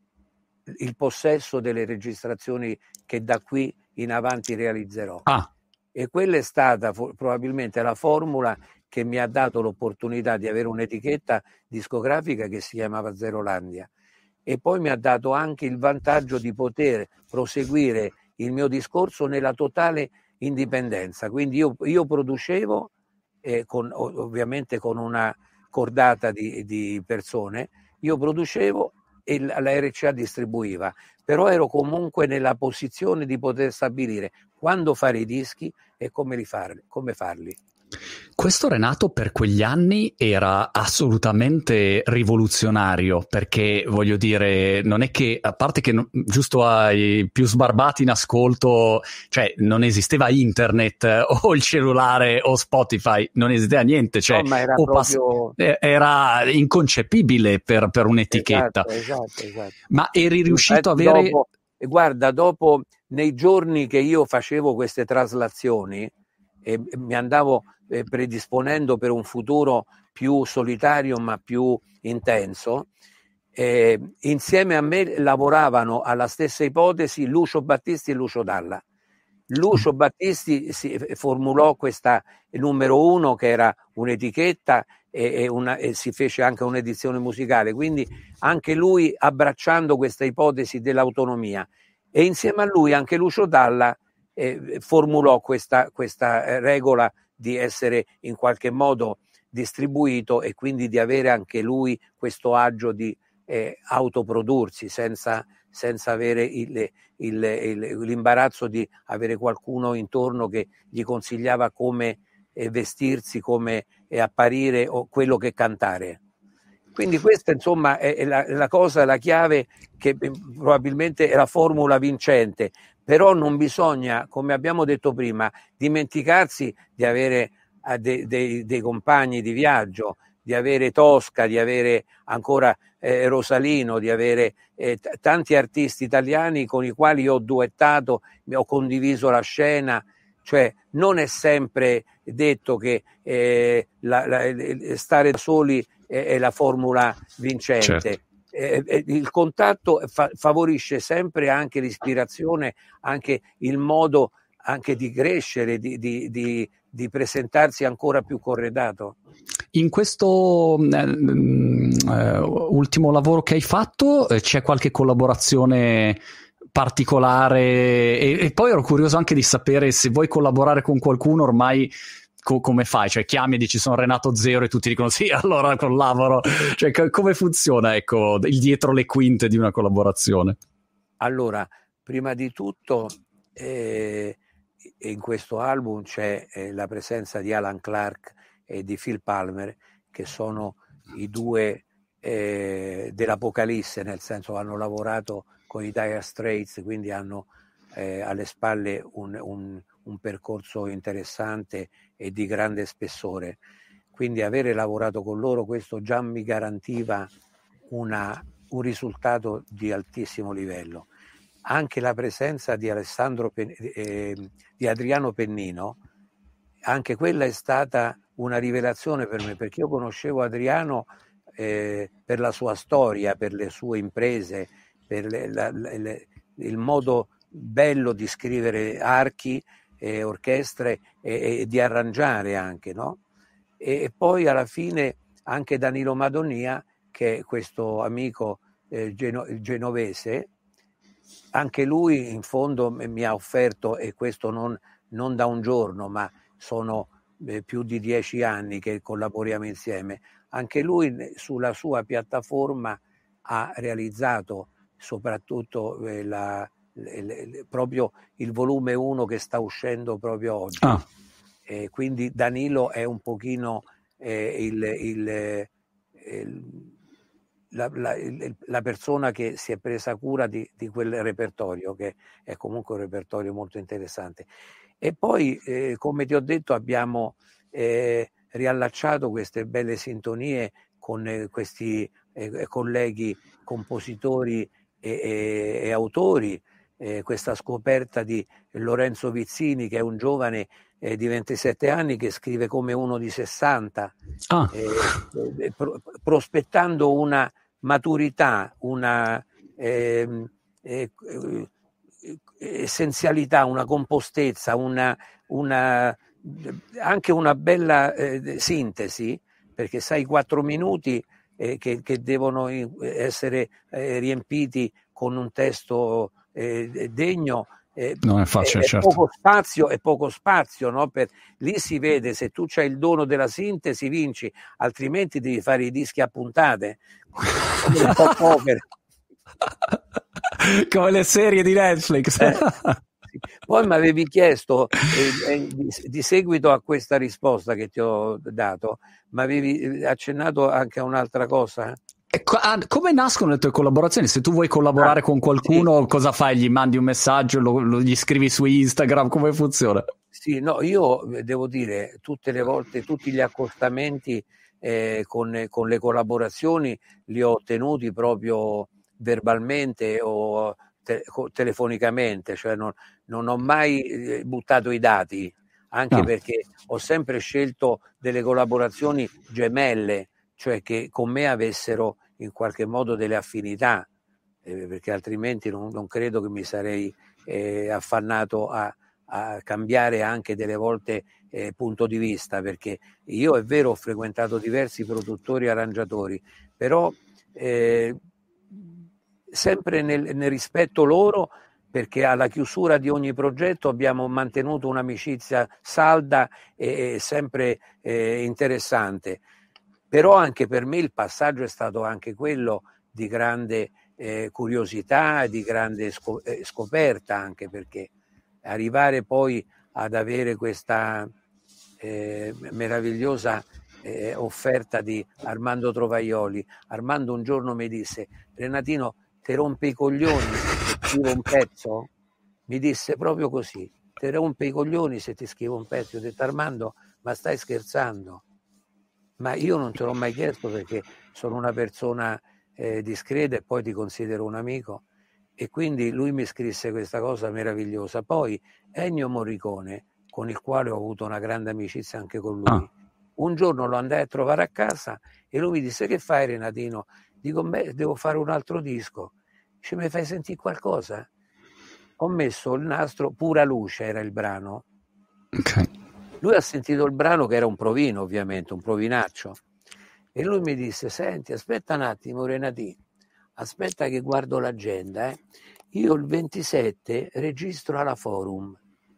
il possesso delle registrazioni che da qui in avanti realizzerò. Ah. E quella è stata probabilmente la formula che mi ha dato l'opportunità di avere un'etichetta discografica che si chiamava Zerolandia, e poi mi ha dato anche il vantaggio di poter proseguire il mio discorso nella totale indipendenza. Quindi io, io producevo eh, con, ovviamente con una cordata di, di persone, io producevo e la R C A distribuiva, però ero comunque nella posizione di poter stabilire quando fare i dischi e come, li farli, come farli. Questo, Renato, per quegli anni era assolutamente rivoluzionario, perché voglio dire, non è che, a parte che no, giusto ai più sbarbati in ascolto, cioè non esisteva internet o il cellulare o Spotify, non esisteva niente, cioè no, ma era, o pass- proprio... era inconcepibile per, per un'etichetta. Esatto, esatto, esatto. Ma eri riuscito Infatti, a avere... Dopo, guarda, dopo, nei giorni che io facevo queste traslazioni e mi andavo eh, predisponendo per un futuro più solitario ma più intenso, eh, insieme a me lavoravano alla stessa ipotesi Lucio Battisti e Lucio Dalla. Lucio Battisti si formulò questa numero uno, che era un'etichetta, e, e, una, e si fece anche un'edizione musicale, quindi anche lui abbracciando questa ipotesi dell'autonomia, e insieme a lui anche Lucio Dalla eh, formulò questa, questa regola di essere in qualche modo distribuito e quindi di avere anche lui questo agio di eh, autoprodursi senza, senza avere il, il, il, l'imbarazzo di avere qualcuno intorno che gli consigliava come eh, vestirsi, come eh, apparire o quello che cantare. Quindi questa insomma è la, la cosa, la chiave, che probabilmente è la formula vincente, però non bisogna, come abbiamo detto prima, dimenticarsi di avere eh, dei, dei, dei compagni di viaggio, di avere Tosca, di avere ancora eh, Rosalino, di avere eh, t- tanti artisti italiani con i quali io ho duettato, ho condiviso la scena. Cioè non è sempre detto che eh, la, la, stare da soli è, è la formula vincente. Certo. Eh, eh, il contatto fa- favorisce sempre anche l'ispirazione, anche il modo anche di crescere, di, di, di, di presentarsi ancora più corredato. In questo eh, ultimo lavoro che hai fatto eh, c'è qualche collaborazione particolare? E, e poi ero curioso anche di sapere se vuoi collaborare con qualcuno ormai co- come fai? Cioè chiami e dici sono Renato Zero e tutti dicono sì, allora collaboro. Cioè co- come funziona, ecco, il dietro le quinte di una collaborazione? Allora, prima di tutto eh, in questo album c'è eh, la presenza di Alan Clark e di Phil Palmer, che sono i due eh, dell'Apocalisse, nel senso hanno lavorato con i Dire Straits, quindi hanno eh, alle spalle un, un, un percorso interessante e di grande spessore. Quindi avere lavorato con loro, questo già mi garantiva una, un risultato di altissimo livello. Anche la presenza di Alessandro Pen- eh, di Adriano Pennino, anche quella è stata una rivelazione per me, perché io conoscevo Adriano eh, per la sua storia, per le sue imprese, per le, la, le, il modo bello di scrivere archi, eh, orchestre e, e di arrangiare anche, no? E, e poi alla fine anche Danilo Madonia, che è questo amico eh, geno- genovese, anche lui in fondo mi ha offerto, e questo non, non da un giorno, ma sono eh, più di dieci anni che collaboriamo insieme, anche lui sulla sua piattaforma ha realizzato soprattutto eh, la, le, le, proprio il volume uno che sta uscendo proprio oggi. Ah. Eh, quindi Danilo è un pochino eh, il, il, il La, la, la persona che si è presa cura di, di quel repertorio, che è comunque un repertorio molto interessante. E poi, eh, come ti ho detto, abbiamo eh, riallacciato queste belle sintonie con eh, questi eh, colleghi compositori e, e, e autori, eh, questa scoperta di Lorenzo Vizzini, che è un giovane eh, di ventisette anni che scrive come uno di sessanta, Ah. eh, eh, pro, prospettando una maturità, una eh, eh, essenzialità, una compostezza, una, una, anche una bella eh, sintesi, perché sai, quattro minuti eh, che, che devono essere eh, riempiti con un testo eh, degno, eh, non è facile, è, certo. Poco spazio, è poco spazio, no? Per, lì si vede, se tu c'hai il dono della sintesi vinci, altrimenti devi fare i dischi a puntate come un po' poker. Come le serie di Netflix. Eh, sì. Poi mi avevi chiesto eh, eh, di, di seguito a questa risposta che ti ho dato, mi avevi accennato anche a un'altra cosa. Come nascono le tue collaborazioni? Se tu vuoi collaborare ah, con qualcuno, sì. Cosa fai? Gli mandi un messaggio, lo, lo, gli scrivi su Instagram? Come funziona? Sì, no, io devo dire, tutte le volte, tutti gli accostamenti eh, con, con le collaborazioni li ho ottenuti proprio verbalmente o te, telefonicamente, cioè non, non ho mai buttato i dati, anche no. Perché ho sempre scelto delle collaborazioni gemelle, cioè che con me avessero in qualche modo delle affinità, eh, perché altrimenti non, non credo che mi sarei eh, affannato a, a cambiare anche delle volte eh, punto di vista, perché io è vero ho frequentato diversi produttori e arrangiatori, però eh, sempre nel, nel rispetto loro, perché alla chiusura di ogni progetto abbiamo mantenuto un'amicizia salda e, e sempre eh, interessante. Però anche per me il passaggio è stato anche quello di grande eh, curiosità, di grande sco- eh, scoperta, anche perché arrivare poi ad avere questa eh, meravigliosa eh, offerta di Armando Trovaioli. Armando un giorno mi disse: Renatino, ti rompe i coglioni se ti scrivo un pezzo? Mi disse proprio così: ti rompe i coglioni se ti scrivo un pezzo? Io ho detto: Armando, ma stai scherzando? Ma io non te l'ho mai chiesto, perché sono una persona eh, discreta e poi ti considero un amico. E quindi lui mi scrisse questa cosa meravigliosa. Poi Ennio Morricone, con il quale ho avuto una grande amicizia anche con lui, ah. un giorno lo andai a trovare a casa e lui mi disse: che fai, Renatino? Dico: beh, devo fare un altro disco. Dice: mi fai sentire qualcosa? Ho messo il nastro, Pura Luce era il brano. Ok. Lui ha sentito il brano, che era un provino, ovviamente, un provinaccio, e lui mi disse: senti, aspetta un attimo, Renatino, aspetta che guardo l'agenda, eh. Io il ventisette registro alla Forum,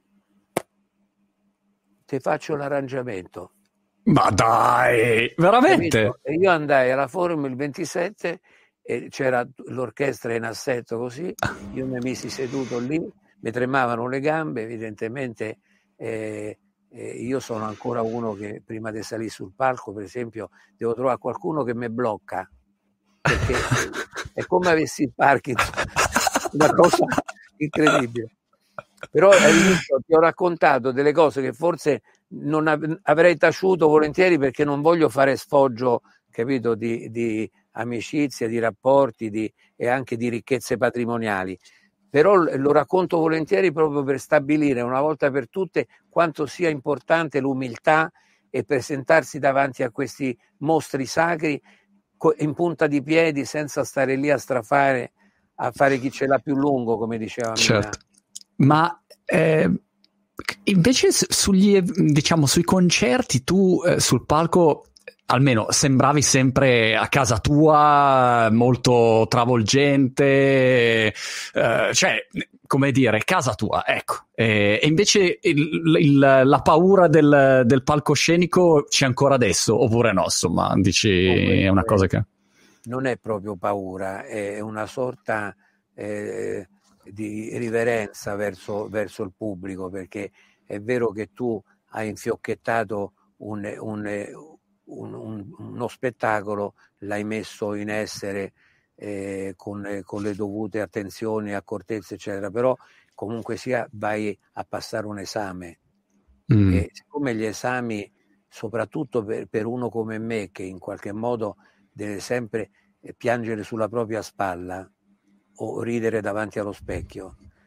ti faccio l'arrangiamento. Ma dai, veramente? Capito? E io andai alla Forum il ventisette e c'era l'orchestra in assetto così, io mi misi seduto lì, mi tremavano le gambe, evidentemente eh, eh, io sono ancora uno che prima di salire sul palco, per esempio, devo trovare qualcuno che mi blocca, perché è come avessi il Parkinson, una cosa incredibile. Però all'inizio ti ho raccontato delle cose che forse non av- avrei taciuto volentieri, perché non voglio fare sfoggio, capito, di, di amicizia, di rapporti di, e anche di ricchezze patrimoniali. Però lo racconto volentieri proprio per stabilire una volta per tutte quanto sia importante l'umiltà e presentarsi davanti a questi mostri sacri in punta di piedi, senza stare lì a strafare, a fare chi ce l'ha più lungo, come diceva certo. Mina. Ma eh, invece sugli, diciamo, sui concerti tu eh, sul palco almeno sembravi sempre a casa tua, molto travolgente, eh, cioè, come dire, casa tua, ecco. E, e invece il, il, la paura del, del palcoscenico c'è ancora adesso, oppure no? Insomma, dici, oh, è una cosa che... Non è proprio paura, è una sorta eh, di riverenza verso, verso il pubblico, perché è vero che tu hai infiocchettato un... un Un, un, uno spettacolo, l'hai messo in essere eh, con, con le dovute attenzioni, accortezze, eccetera, però comunque sia vai a passare un esame. Mm. E siccome gli esami, soprattutto per, per uno come me, che in qualche modo deve sempre piangere sulla propria spalla o ridere davanti allo specchio,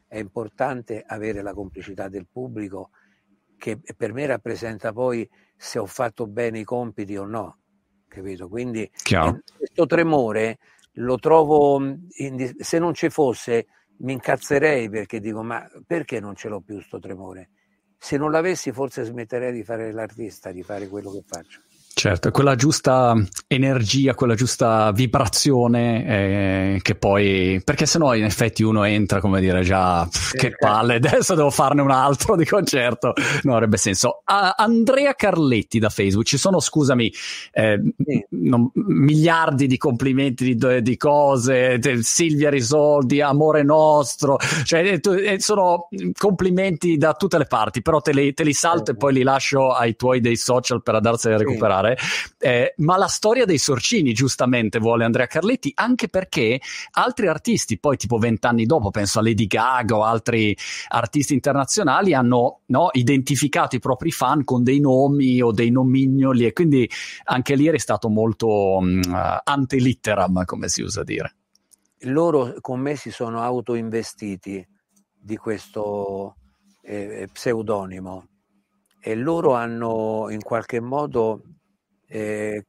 è importante avere la complicità del pubblico, che per me rappresenta poi se ho fatto bene i compiti o no, capito? Quindi eh, questo tremore lo trovo, in, se non ci fosse mi incazzerei, perché dico, ma perché non ce l'ho più sto tremore? Se non l'avessi forse smetterei di fare l'artista, di fare quello che faccio. Certo, quella giusta energia, quella giusta vibrazione eh, che poi, perché sennò in effetti uno entra, come dire, già pff, che palle, adesso devo farne un altro di concerto, non avrebbe senso. Uh, Andrea Carletti da Facebook, ci sono, scusami, eh, sì. non, miliardi di complimenti di, di cose, te, Silvia Risoldi, Amore Nostro, cioè eh, sono complimenti da tutte le parti, però te li, te li salto eh. e poi li lascio ai tuoi dei social per andarsene a recuperare. Sì. Eh, ma la storia dei sorcini giustamente vuole Andrea Carletti, anche perché altri artisti poi tipo vent'anni dopo, penso a Lady Gaga o altri artisti internazionali, hanno no, identificato i propri fan con dei nomi o dei nomignoli, e quindi anche lì è stato molto um, ante litteram, come si usa dire. Loro con me si sono autoinvestiti di questo eh, pseudonimo, e loro hanno in qualche modo Eh,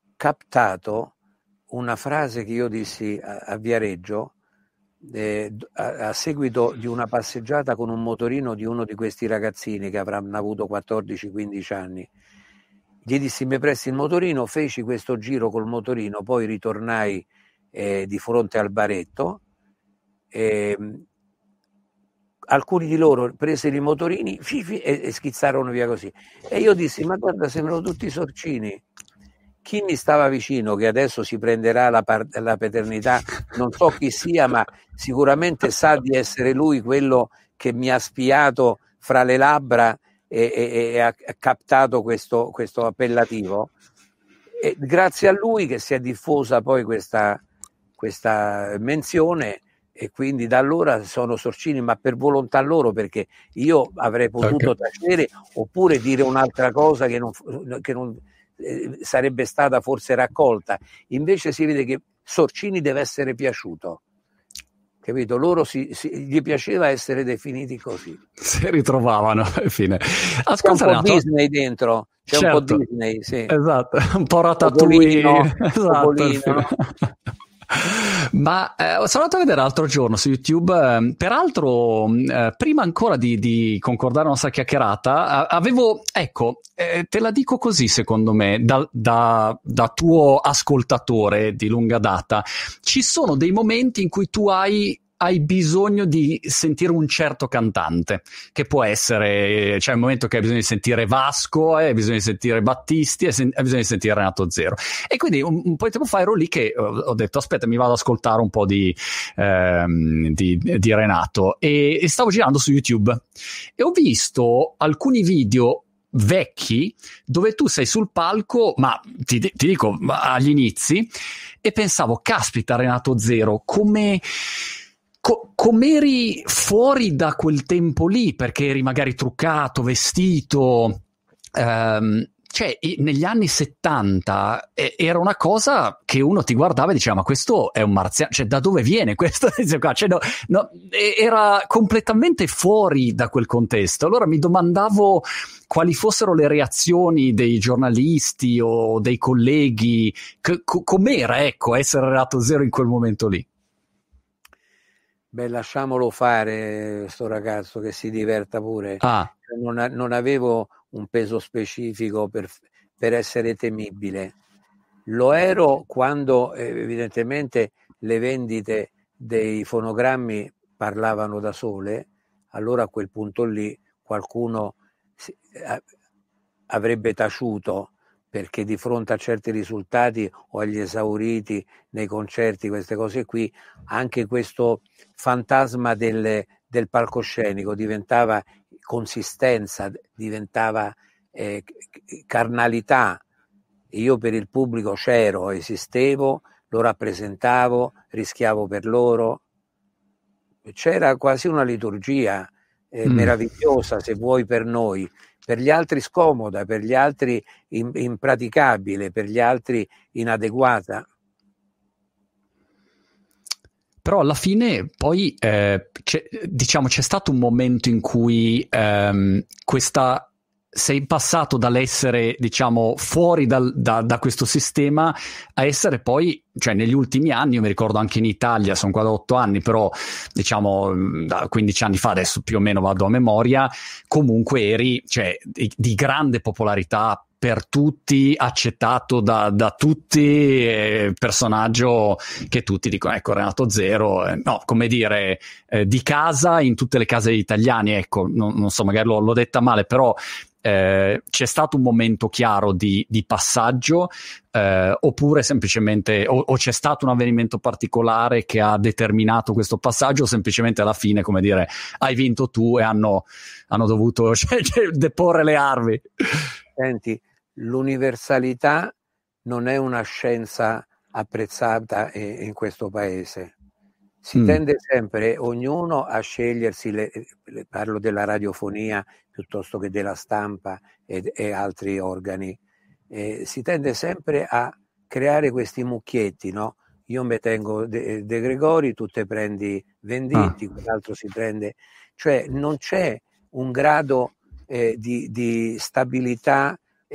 captato una frase che io dissi a, a Viareggio eh, a, a seguito di una passeggiata con un motorino di uno di questi ragazzini che avranno avuto quattordici quindici anni. Gli dissi: mi presti il motorino? Feci questo giro col motorino, poi ritornai eh, di fronte al baretto. Eh, alcuni di loro presero i motorini fifi, e, e schizzarono via così, e io dissi: ma guarda, sembrano tutti sorcini. Chi mi stava vicino, che adesso si prenderà la, par- la paternità, non so chi sia, ma sicuramente sa di essere lui quello che mi ha spiato fra le labbra e, e, e ha captato questo, questo appellativo, e grazie a lui che si è diffusa poi questa, questa menzione, e quindi da allora sono sorcini, ma per volontà loro, perché io avrei potuto okay. tacere oppure dire un'altra cosa che non, che non eh, sarebbe stata forse raccolta. Invece si vede che Sorcini deve essere piaciuto, capito? Loro si, si, gli piaceva essere definiti così. Si ritrovavano alla fine. Ascolta, c'è un po' Renato. Disney dentro, c'è certo. un po' Disney, sì. Esatto, un po' Ratatouille. Esatto, no? Ma eh, sono andato a vedere l'altro giorno su YouTube, eh, peraltro eh, prima ancora di, di concordare la nostra chiacchierata, eh, avevo, ecco, eh, te la dico così secondo me, da, da, da tuo ascoltatore di lunga data, ci sono dei momenti in cui tu hai hai bisogno di sentire un certo cantante, che può essere, c'è cioè un momento che hai bisogno di sentire Vasco, hai bisogno di sentire Battisti, hai, sen- hai bisogno di sentire Renato Zero. E quindi un, un po' di tempo fa ero lì che ho, ho detto aspetta, mi vado ad ascoltare un po' di, ehm, di, di Renato, e, e stavo girando su YouTube e ho visto alcuni video vecchi dove tu sei sul palco, ma ti, ti dico agli inizi, e pensavo caspita Renato Zero, come Co- com'eri fuori da quel tempo lì, perché eri magari truccato, vestito, ehm, cioè negli anni settanta eh, era una cosa che uno ti guardava e diceva ma questo è un marziano, cioè da dove viene questo? Cioè, no, no, era completamente fuori da quel contesto. Allora mi domandavo quali fossero le reazioni dei giornalisti o dei colleghi, c- com'era ecco essere Renato Zero in quel momento lì. Beh, lasciamolo fare sto ragazzo, che si diverta pure. Ah. Non, non avevo un peso specifico per, per essere temibile. Lo ero quando evidentemente le vendite dei fonogrammi parlavano da sole. Allora a quel punto lì qualcuno si, a, avrebbe taciuto, perché di fronte a certi risultati o agli esauriti nei concerti, queste cose qui, anche questo fantasma del, del palcoscenico diventava consistenza, diventava eh, carnalità. Io per il pubblico c'ero, esistevo, lo rappresentavo, rischiavo per loro. C'era quasi una liturgia eh, mm. meravigliosa, se vuoi, per noi. Per gli altri scomoda, per gli altri impraticabile, per gli altri inadeguata. però alla fine poi eh, c'è, diciamo c'è stato un momento in cui ehm, questa sei passato dall'essere, diciamo, fuori dal, da, da questo sistema a essere poi, cioè negli ultimi anni, io mi ricordo anche in Italia, sono qua da otto anni, però diciamo da quindici anni fa, adesso più o meno vado a memoria, comunque eri, cioè, di, di grande popolarità per tutti, accettato da, da tutti, eh, personaggio che tutti dicono, ecco, Renato Zero, eh, no, come dire, eh, di casa in tutte le case italiane, ecco, non, non so, magari l'ho, l'ho detta male, però eh, c'è stato un momento chiaro di, di passaggio, eh, oppure semplicemente, o, o c'è stato un avvenimento particolare che ha determinato questo passaggio, o semplicemente alla fine, come dire, hai vinto tu e hanno, hanno dovuto cioè, deporre le armi? Senti, l'universalità non è una scienza apprezzata in questo paese. Si mm. tende sempre ognuno a scegliersi, le, le, parlo della radiofonia piuttosto che della stampa e, e altri organi, eh, si tende sempre a creare questi mucchietti, no? Io mi tengo De, De Gregori, tu te prendi Venditti, ah. quell'altro si prende... Cioè non c'è un grado eh, di, di stabilità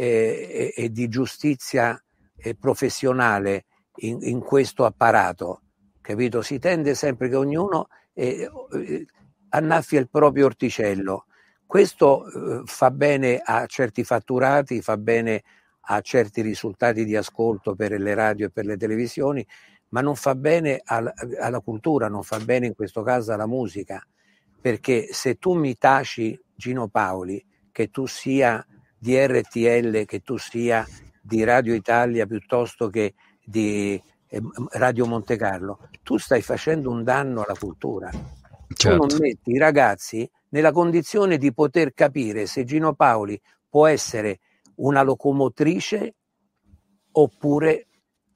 eh, e, e di giustizia eh, professionale in, in questo apparato. Capito? Si tende sempre che ognuno eh, eh, annaffia il proprio orticello. Questo eh, fa bene a certi fatturati, fa bene a certi risultati di ascolto per le radio e per le televisioni, ma non fa bene alla, alla cultura, non fa bene in questo caso alla musica, perché se tu mi taci Gino Paoli, che tu sia di R T L, che tu sia di Radio Italia piuttosto che di Radio Monte Carlo, tu stai facendo un danno alla cultura. Certo. Tu non metti i ragazzi nella condizione di poter capire se Gino Paoli può essere una locomotrice oppure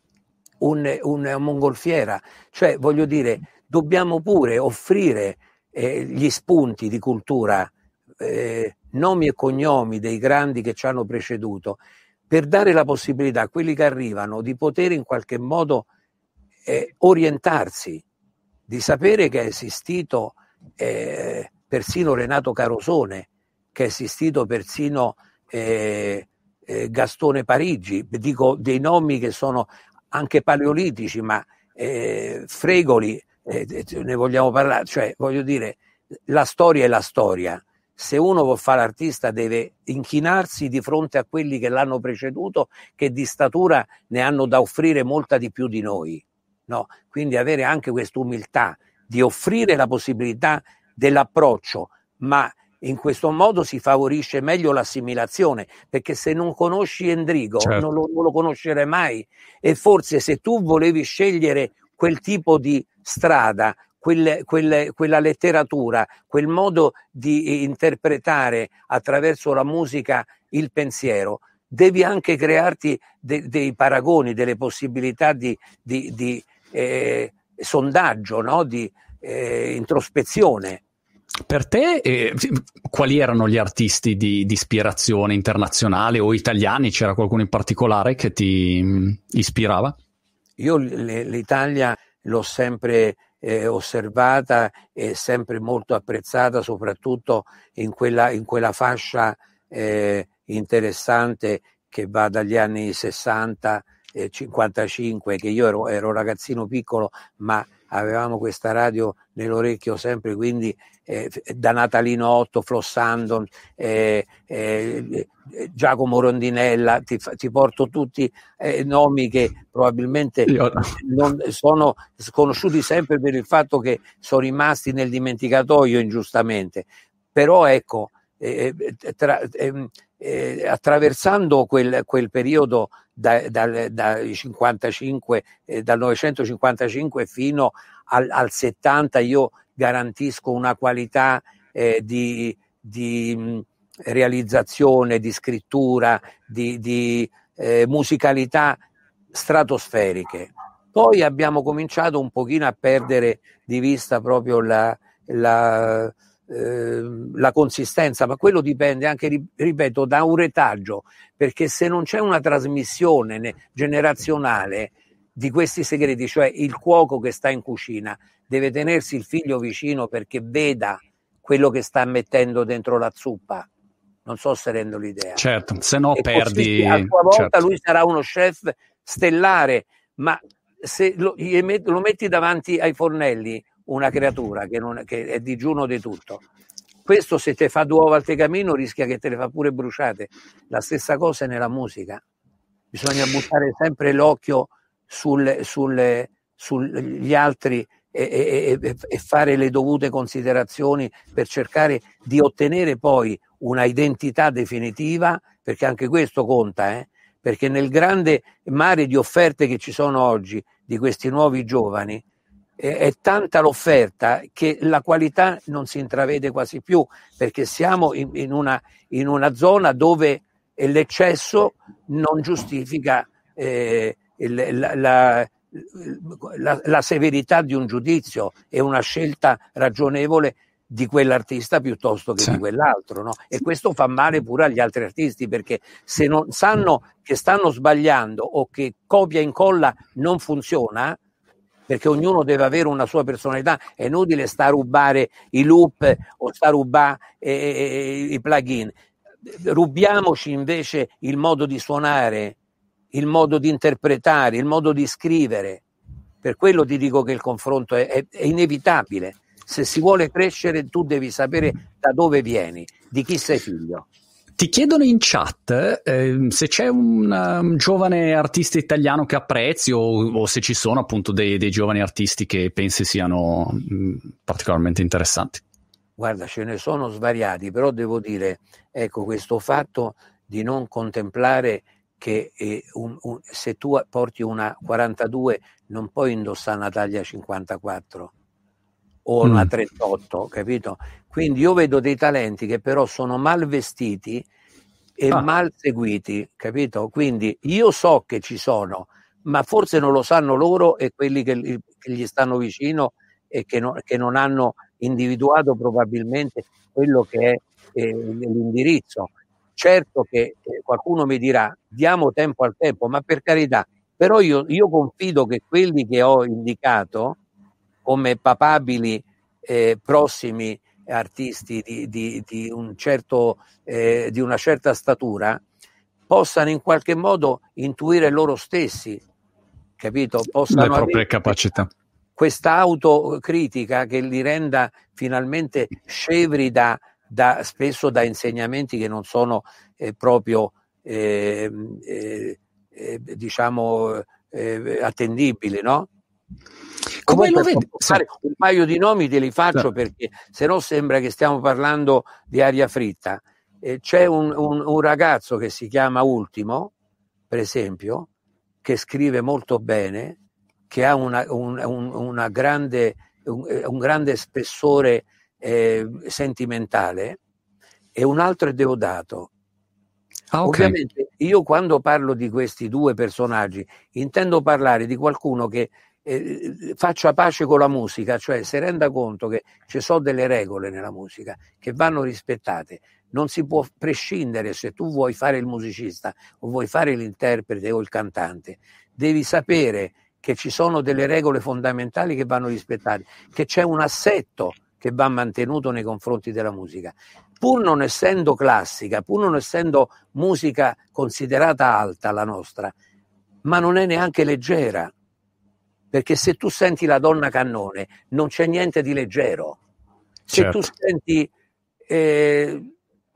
un, un, una mongolfiera. Cioè, voglio dire, dobbiamo pure offrire eh, gli spunti di cultura, eh, nomi e cognomi dei grandi che ci hanno preceduto, per dare la possibilità a quelli che arrivano di poter in qualche modo eh, orientarsi, di sapere che è esistito eh, persino Renato Carosone, che è esistito persino eh, eh, Gastone Parigi, dico dei nomi che sono anche paleolitici, ma eh, Fregoli, eh, ne vogliamo parlare, cioè voglio dire, la storia è la storia. Se uno vuol fare l'artista deve inchinarsi di fronte a quelli che l'hanno preceduto, che di statura ne hanno da offrire molta di più di noi, no? Quindi avere anche questa umiltà di offrire la possibilità dell'approccio, ma in questo modo si favorisce meglio l'assimilazione, perché se non conosci Endrigo, certo, non, lo, non lo conoscerai mai, e forse se tu volevi scegliere quel tipo di strada, Quelle, quelle, quella letteratura, quel modo di interpretare attraverso la musica il pensiero, devi anche crearti de, dei paragoni, delle possibilità di, di, di eh, sondaggio, no? Di eh, introspezione. Per te, eh, quali erano gli artisti di, di ispirazione internazionale o italiani? C'era qualcuno in particolare che ti mh, ispirava? Io l'Italia l'ho sempre eh, osservata e sempre molto apprezzata, soprattutto in quella, in quella fascia eh, interessante che va dagli anni sessanta e cinquantacinque, che io ero, ero ragazzino piccolo, ma avevamo questa radio nell'orecchio sempre, quindi eh, da Natalino Otto, Floss Andon, eh, eh, Giacomo Rondinella, ti, ti porto tutti eh, nomi che probabilmente Io... non sono sconosciuti sempre per il fatto che sono rimasti nel dimenticatoio ingiustamente, però ecco, eh, tra, eh, eh, attraversando quel, quel periodo da, da, da cinquantacinque, eh, dal novecentocinquantacinque fino al, al settanta, io garantisco una qualità eh, di, di mh, realizzazione, di scrittura, di, di eh, musicalità stratosferiche. Poi abbiamo cominciato un pochino a perdere di vista proprio la, la la consistenza, ma quello dipende anche, ripeto, da un retaggio, perché se non c'è una trasmissione generazionale di questi segreti, cioè il cuoco che sta in cucina deve tenersi il figlio vicino perché veda quello che sta mettendo dentro la zuppa. Non so se rendo l'idea. Certo, se no e perdi. Così, a sua volta certo. lui sarà uno chef stellare, ma se lo, lo metti davanti ai fornelli una creatura che, non, che è digiuno di tutto, questo se te fa due uova al tegamino rischia che te le fa pure bruciate. La stessa cosa è nella musica. Bisogna buttare sempre l'occhio sulle, sulle, sugli altri e, e, e fare le dovute considerazioni per cercare di ottenere poi una identità definitiva, perché anche questo conta, eh? Perché nel grande mare di offerte che ci sono oggi di questi nuovi giovani eh, è tanta l'offerta che la qualità non si intravede quasi più, perché siamo in, in, una, in una zona dove l'eccesso non giustifica eh, il, la, la, la, la severità di un giudizio e una scelta ragionevole di quell'artista piuttosto che sì. di quell'altro, no? E questo fa male pure agli altri artisti, perché se non sanno che stanno sbagliando o che copia e incolla non funziona, perché ognuno deve avere una sua personalità, è inutile sta a rubare i loop o sta a rubare eh, i plugin. Rubiamoci invece il modo di suonare, il modo di interpretare, il modo di scrivere. Per quello ti dico che il confronto è, è, è inevitabile. Se si vuole crescere tu devi sapere da dove vieni, di chi sei figlio. Ti chiedono in chat eh, se c'è un, un giovane artista italiano che apprezzi o, o se ci sono appunto dei, dei giovani artisti che pensi siano mh, particolarmente interessanti. Guarda, ce ne sono svariati, però devo dire, ecco, questo fatto di non contemplare che eh, un, un, se tu porti una quarantadue non puoi indossare una taglia cinquantaquattro o una mm. trentotto, capito? Quindi io vedo dei talenti che però sono mal vestiti e ah. mal seguiti, capito? Quindi io so che ci sono, ma forse non lo sanno loro e quelli che, che gli stanno vicino e che, no, che non hanno individuato probabilmente quello che è eh, l'indirizzo. Certo che eh, qualcuno mi dirà diamo tempo al tempo, ma per carità, però io, io confido che quelli che ho indicato come papabili eh, prossimi artisti di, di, di, un certo, eh, di una certa statura possano in qualche modo intuire loro stessi, capito? Possano le proprie capacità. Questa autocritica che li renda finalmente scevri da, da spesso da insegnamenti che non sono eh, proprio eh, eh, eh, diciamo eh, attendibili, no? Come lo vedi? Fare un paio di nomi te li faccio, sì. Perché se no sembra che stiamo parlando di aria fritta. Eh, c'è un, un, un ragazzo che si chiama Ultimo, per esempio, che scrive molto bene, che ha una, un, un, una grande, un, un grande spessore eh, sentimentale, e un altro è Deodato. Ah, okay. Ovviamente io quando parlo di questi due personaggi intendo parlare di qualcuno che eh, faccia pace con la musica, cioè si renda conto che ci sono delle regole nella musica che vanno rispettate. Non si può prescindere, se tu vuoi fare il musicista o vuoi fare l'interprete o il cantante, devi sapere che ci sono delle regole fondamentali che vanno rispettate, che c'è un assetto che va mantenuto nei confronti della musica. Pur non essendo classica, pur non essendo musica considerata alta la nostra, ma non è neanche leggera, perché se tu senti la donna cannone non c'è niente di leggero. Se certo. tu senti eh,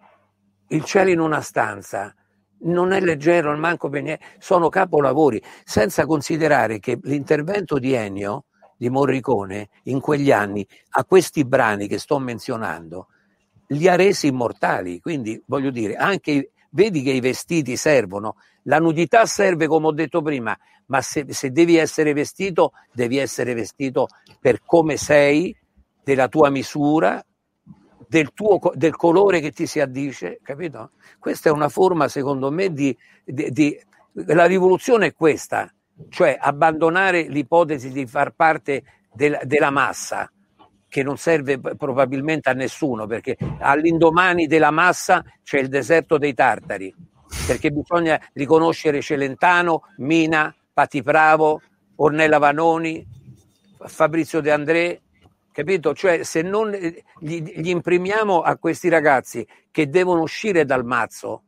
il cielo in una stanza, non è leggero, manco per niente, sono capolavori, senza considerare che l'intervento di Ennio, di Morricone, in quegli anni, a questi brani che sto menzionando, li ha resi immortali. Quindi, voglio dire, anche vedi che i vestiti servono, la nudità serve, come ho detto prima, ma se, se devi essere vestito, devi essere vestito per come sei, della tua misura, del tuo del colore che ti si addice, capito? Questa è una forma, secondo me, di, di, di la rivoluzione è questa, cioè abbandonare l'ipotesi di far parte del, della massa, che non serve probabilmente a nessuno, perché all'indomani della massa c'è il deserto dei tartari, perché bisogna riconoscere Celentano, Mina, Patipravo, Ornella Vanoni, Fabrizio De André, capito? Cioè, se non gli, gli imprimiamo a questi ragazzi che devono uscire dal mazzo,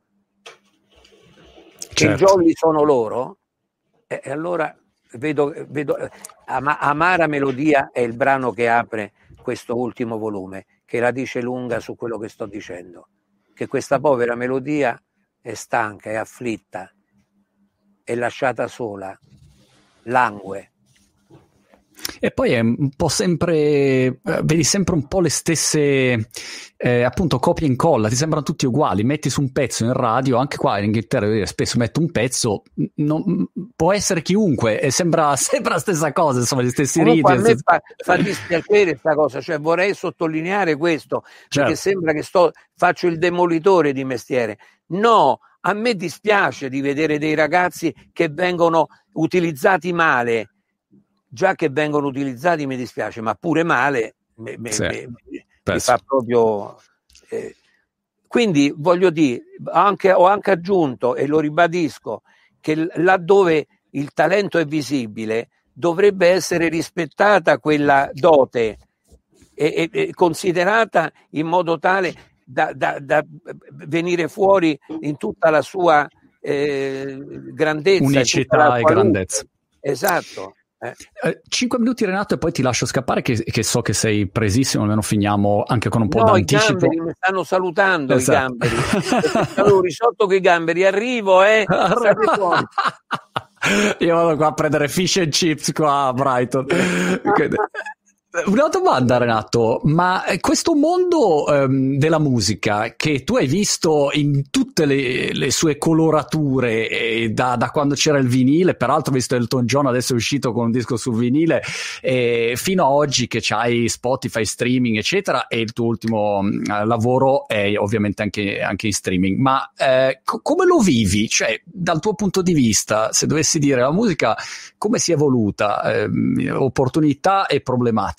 che certo. i jolly sono loro, e eh, allora vedo, vedo Am- Amara Melodia è il brano che apre questo ultimo volume, che la dice lunga su quello che sto dicendo, che questa povera Melodia è stanca, è afflitta, è lasciata sola, langue. E poi è un po' sempre, eh, vedi sempre un po' le stesse, eh, appunto, copia e incolla, ti sembrano tutti uguali, metti su un pezzo in radio, anche qua in Inghilterra spesso metto un pezzo, non, può essere chiunque, e sembra sempre la stessa cosa, insomma, gli stessi Comunque riti. A me fa, fa dispiacere questa cosa, cioè vorrei sottolineare questo, perché certo. sembra che sto, faccio il demolitore di mestiere. No, a me dispiace di vedere dei ragazzi che vengono utilizzati male. Già che vengono utilizzati mi dispiace, ma pure male mi, mi, sì, mi, mi fa proprio... Eh. Quindi voglio dire, anche, ho anche aggiunto, e lo ribadisco, che laddove il talento è visibile dovrebbe essere rispettata quella dote e, e, e considerata in modo tale da, da, da venire fuori in tutta la sua eh, grandezza, unicità e grandezza. Esatto. Eh. Cinque minuti Renato e poi ti lascio scappare che, che so che sei presissimo, almeno finiamo anche con un po' no, d'anticipo. I gamberi mi stanno salutando, esatto. I gamberi. Avevo risolto con i gamberi, arrivo eh. Io vado qua a prendere fish and chips qua a Brighton. Una domanda Renato, ma questo mondo um, della musica che tu hai visto in tutte le, le sue colorature eh, da, da quando c'era il vinile, peraltro ho visto Elton John adesso è uscito con un disco sul vinile, eh, fino a oggi che c'hai Spotify, streaming eccetera, e il tuo ultimo uh, lavoro è ovviamente anche, anche in streaming, ma eh, co- come lo vivi? Cioè dal tuo punto di vista, se dovessi dire la musica come si è evoluta, eh, opportunità e problematiche?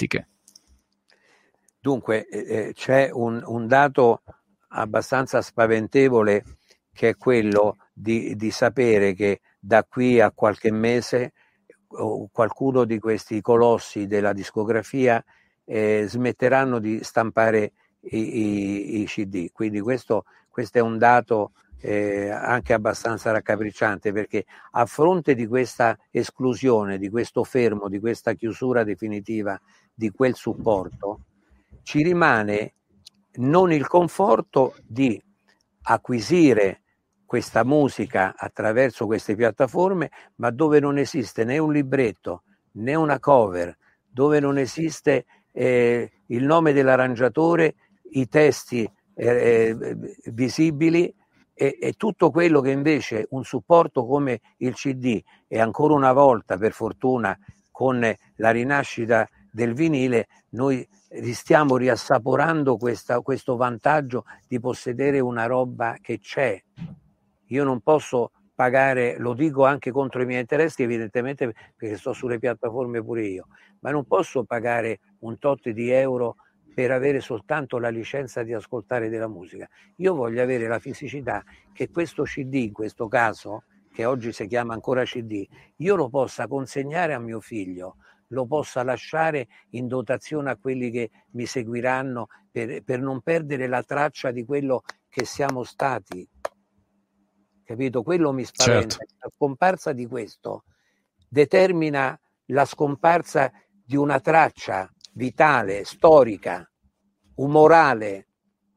Dunque eh, c'è un, un dato abbastanza spaventevole che è quello di, di sapere che da qui a qualche mese qualcuno di questi colossi della discografia eh, smetteranno di stampare i, i, i C D, quindi questo, questo è un dato eh, anche abbastanza raccapricciante, perché a fronte di questa esclusione, di questo fermo, di questa chiusura definitiva di quel supporto, ci rimane non il conforto di acquisire questa musica attraverso queste piattaforme, ma dove non esiste né un libretto né una cover, dove non esiste eh, il nome dell'arrangiatore, i testi eh, visibili e, e tutto quello che invece un supporto come il C D, e ancora una volta per fortuna con la rinascita del vinile, noi stiamo riassaporando questa, questo vantaggio di possedere una roba che c'è. Io non posso pagare, lo dico anche contro i miei interessi evidentemente perché sto sulle piattaforme pure io, ma non posso pagare un tot di euro per avere soltanto la licenza di ascoltare della musica. Io voglio avere la fisicità che questo C D, in questo caso, che oggi si chiama ancora C D, io lo possa consegnare a mio figlio, lo possa lasciare in dotazione a quelli che mi seguiranno per, per non perdere la traccia di quello che siamo stati. Capito? Quello mi spaventa. Certo. La scomparsa di questo determina la scomparsa di una traccia vitale, storica, umorale.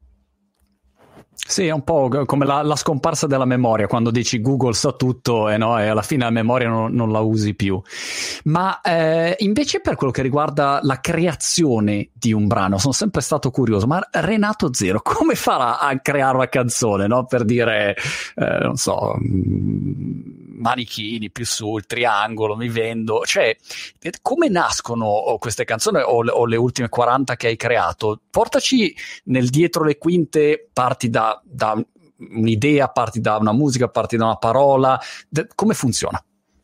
Sì, è un po' come la, la scomparsa della memoria, quando dici Google sa tutto e, no, e alla fine la memoria non, non la usi più. Ma eh, invece per quello che riguarda la creazione di un brano, sono sempre stato curioso, ma Renato Zero come farà a creare una canzone, no? Per dire, eh, non so, manichini, più su, il triangolo, mi vendo, cioè come nascono queste canzoni o, o le ultime quaranta che hai creato? Portaci nel dietro le quinte, parti da da un'idea, parti da una musica, parti da una parola, come funziona?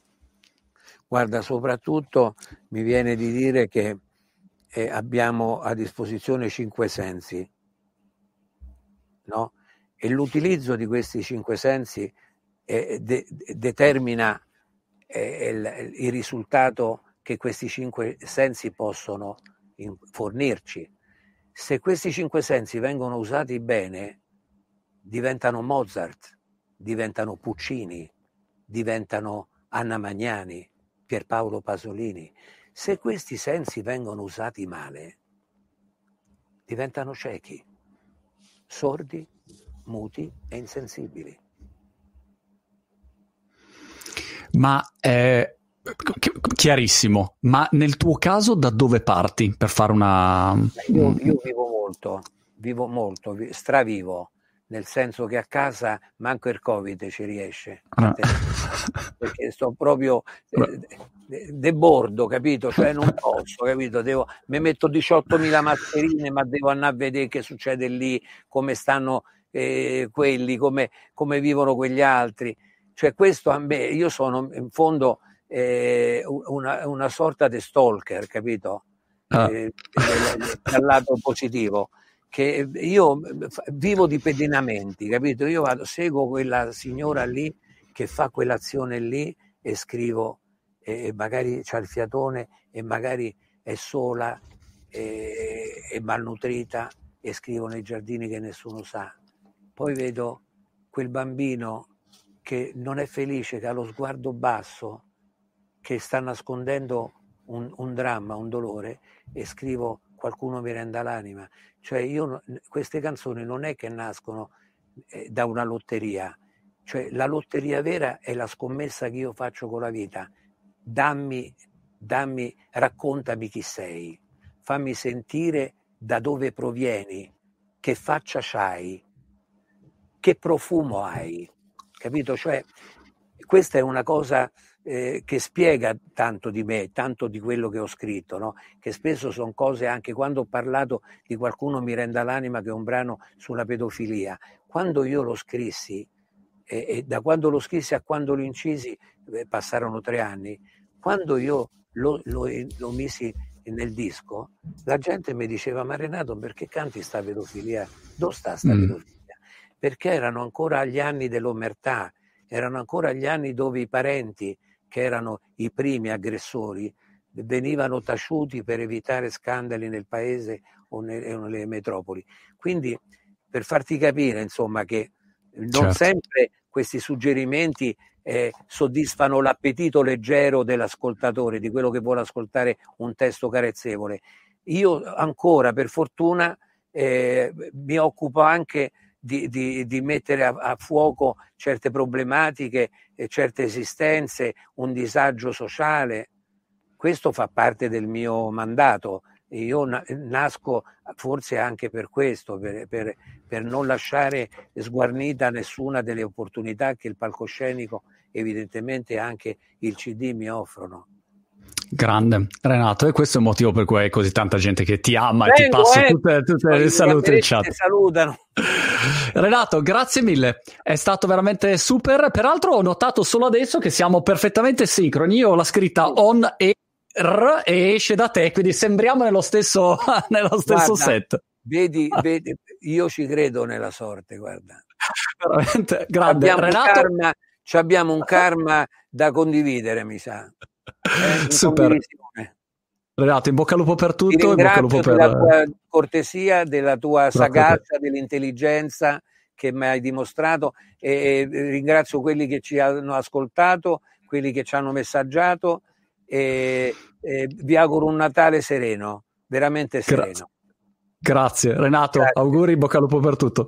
Guarda, soprattutto mi viene di dire che eh, abbiamo a disposizione cinque sensi, no? E l'utilizzo di questi cinque sensi eh, de- determina è il, il risultato che questi cinque sensi possono fornirci. Se questi cinque sensi vengono usati bene, diventano Mozart, diventano Puccini, diventano Anna Magnani, Pierpaolo Pasolini. Se questi sensi vengono usati male, diventano ciechi, sordi, muti e insensibili. Ma è chiarissimo, ma nel tuo caso da dove parti per fare una... Io, io vivo molto, vivo molto, stravivo, nel senso che a casa manco il Covid ci riesce, ah. perché sto proprio eh, debordo, capito? Cioè non posso, capito? Devo, mi metto diciottomila mascherine, ma devo andare a vedere che succede lì, come stanno eh, quelli, come, come vivono quegli altri. Cioè questo a me, io sono in fondo eh, una, una sorta di stalker, capito? Ah. Eh, dal lato positivo, che io vivo di pedinamenti, capito? Io vado, seguo quella signora lì che fa quell'azione lì e scrivo, e magari c'ha il fiatone e magari è sola e, e malnutrita e scrivo nei giardini che nessuno sa. Poi vedo quel bambino che non è felice, che ha lo sguardo basso, che sta nascondendo un, un dramma, un dolore, e scrivo qualcuno mi renda l'anima. Cioè io, queste canzoni non è che nascono eh, da una lotteria, cioè la lotteria vera è la scommessa che io faccio con la vita. Dammi, dammi, raccontami chi sei, fammi sentire da dove provieni, che faccia c'hai, che profumo hai. Capito? Cioè, questa è una cosa eh, che spiega tanto di me, tanto di quello che ho scritto, no? Che spesso sono cose, anche quando ho parlato di Qualcuno mi renda l'anima, che è un brano sulla pedofilia, quando io lo scrissi, eh, e da quando lo scrissi a quando lo incisi eh, passarono tre anni, quando io lo, lo, lo misi nel disco, la gente mi diceva: ma Renato, perché canti sta pedofilia? Dove sta sta mm. pedofilia? Perché erano ancora gli anni dell'omertà, erano ancora gli anni dove i parenti, che erano i primi aggressori, venivano taciuti per evitare scandali nel paese o nelle metropoli. Quindi, per farti capire, insomma, che non certo. sempre questi suggerimenti eh, soddisfano l'appetito leggero dell'ascoltatore, di quello che vuole ascoltare un testo carezzevole. Io ancora, per fortuna, eh, mi occupo anche Di, di, di mettere a, a fuoco certe problematiche, eh, certe esistenze, un disagio sociale. Questo fa parte del mio mandato. Io na- nasco forse anche per questo, per, per, per non lasciare sguarnita nessuna delle opportunità che il palcoscenico, evidentemente anche il C D, mi offrono. Grande Renato, e questo è il motivo per cui hai così tanta gente che ti ama. Vengo, e ti passo eh, tutte, tutte le salute in chat. Salutano. Renato, grazie mille, è stato veramente super. Peraltro ho notato solo adesso che siamo perfettamente sincroni. Io ho la scritta on e r e esce da te, quindi sembriamo nello stesso, nello stesso guarda, set. Vedi, vedi, io ci credo nella sorte, guarda. Veramente grande. Abbiamo Renato, un karma, abbiamo un karma da condividere, mi sa. Eh, super. Renato, in bocca al lupo per tutto. Ti ringrazio in bocca al lupo per della tua cortesia, della tua sagazza, per... dell'intelligenza che mi hai dimostrato, e ringrazio quelli che ci hanno ascoltato, quelli che ci hanno messaggiato, e, e vi auguro un Natale sereno, veramente sereno. Grazie, Grazie. Renato, Grazie. Auguri, in bocca al lupo per tutto.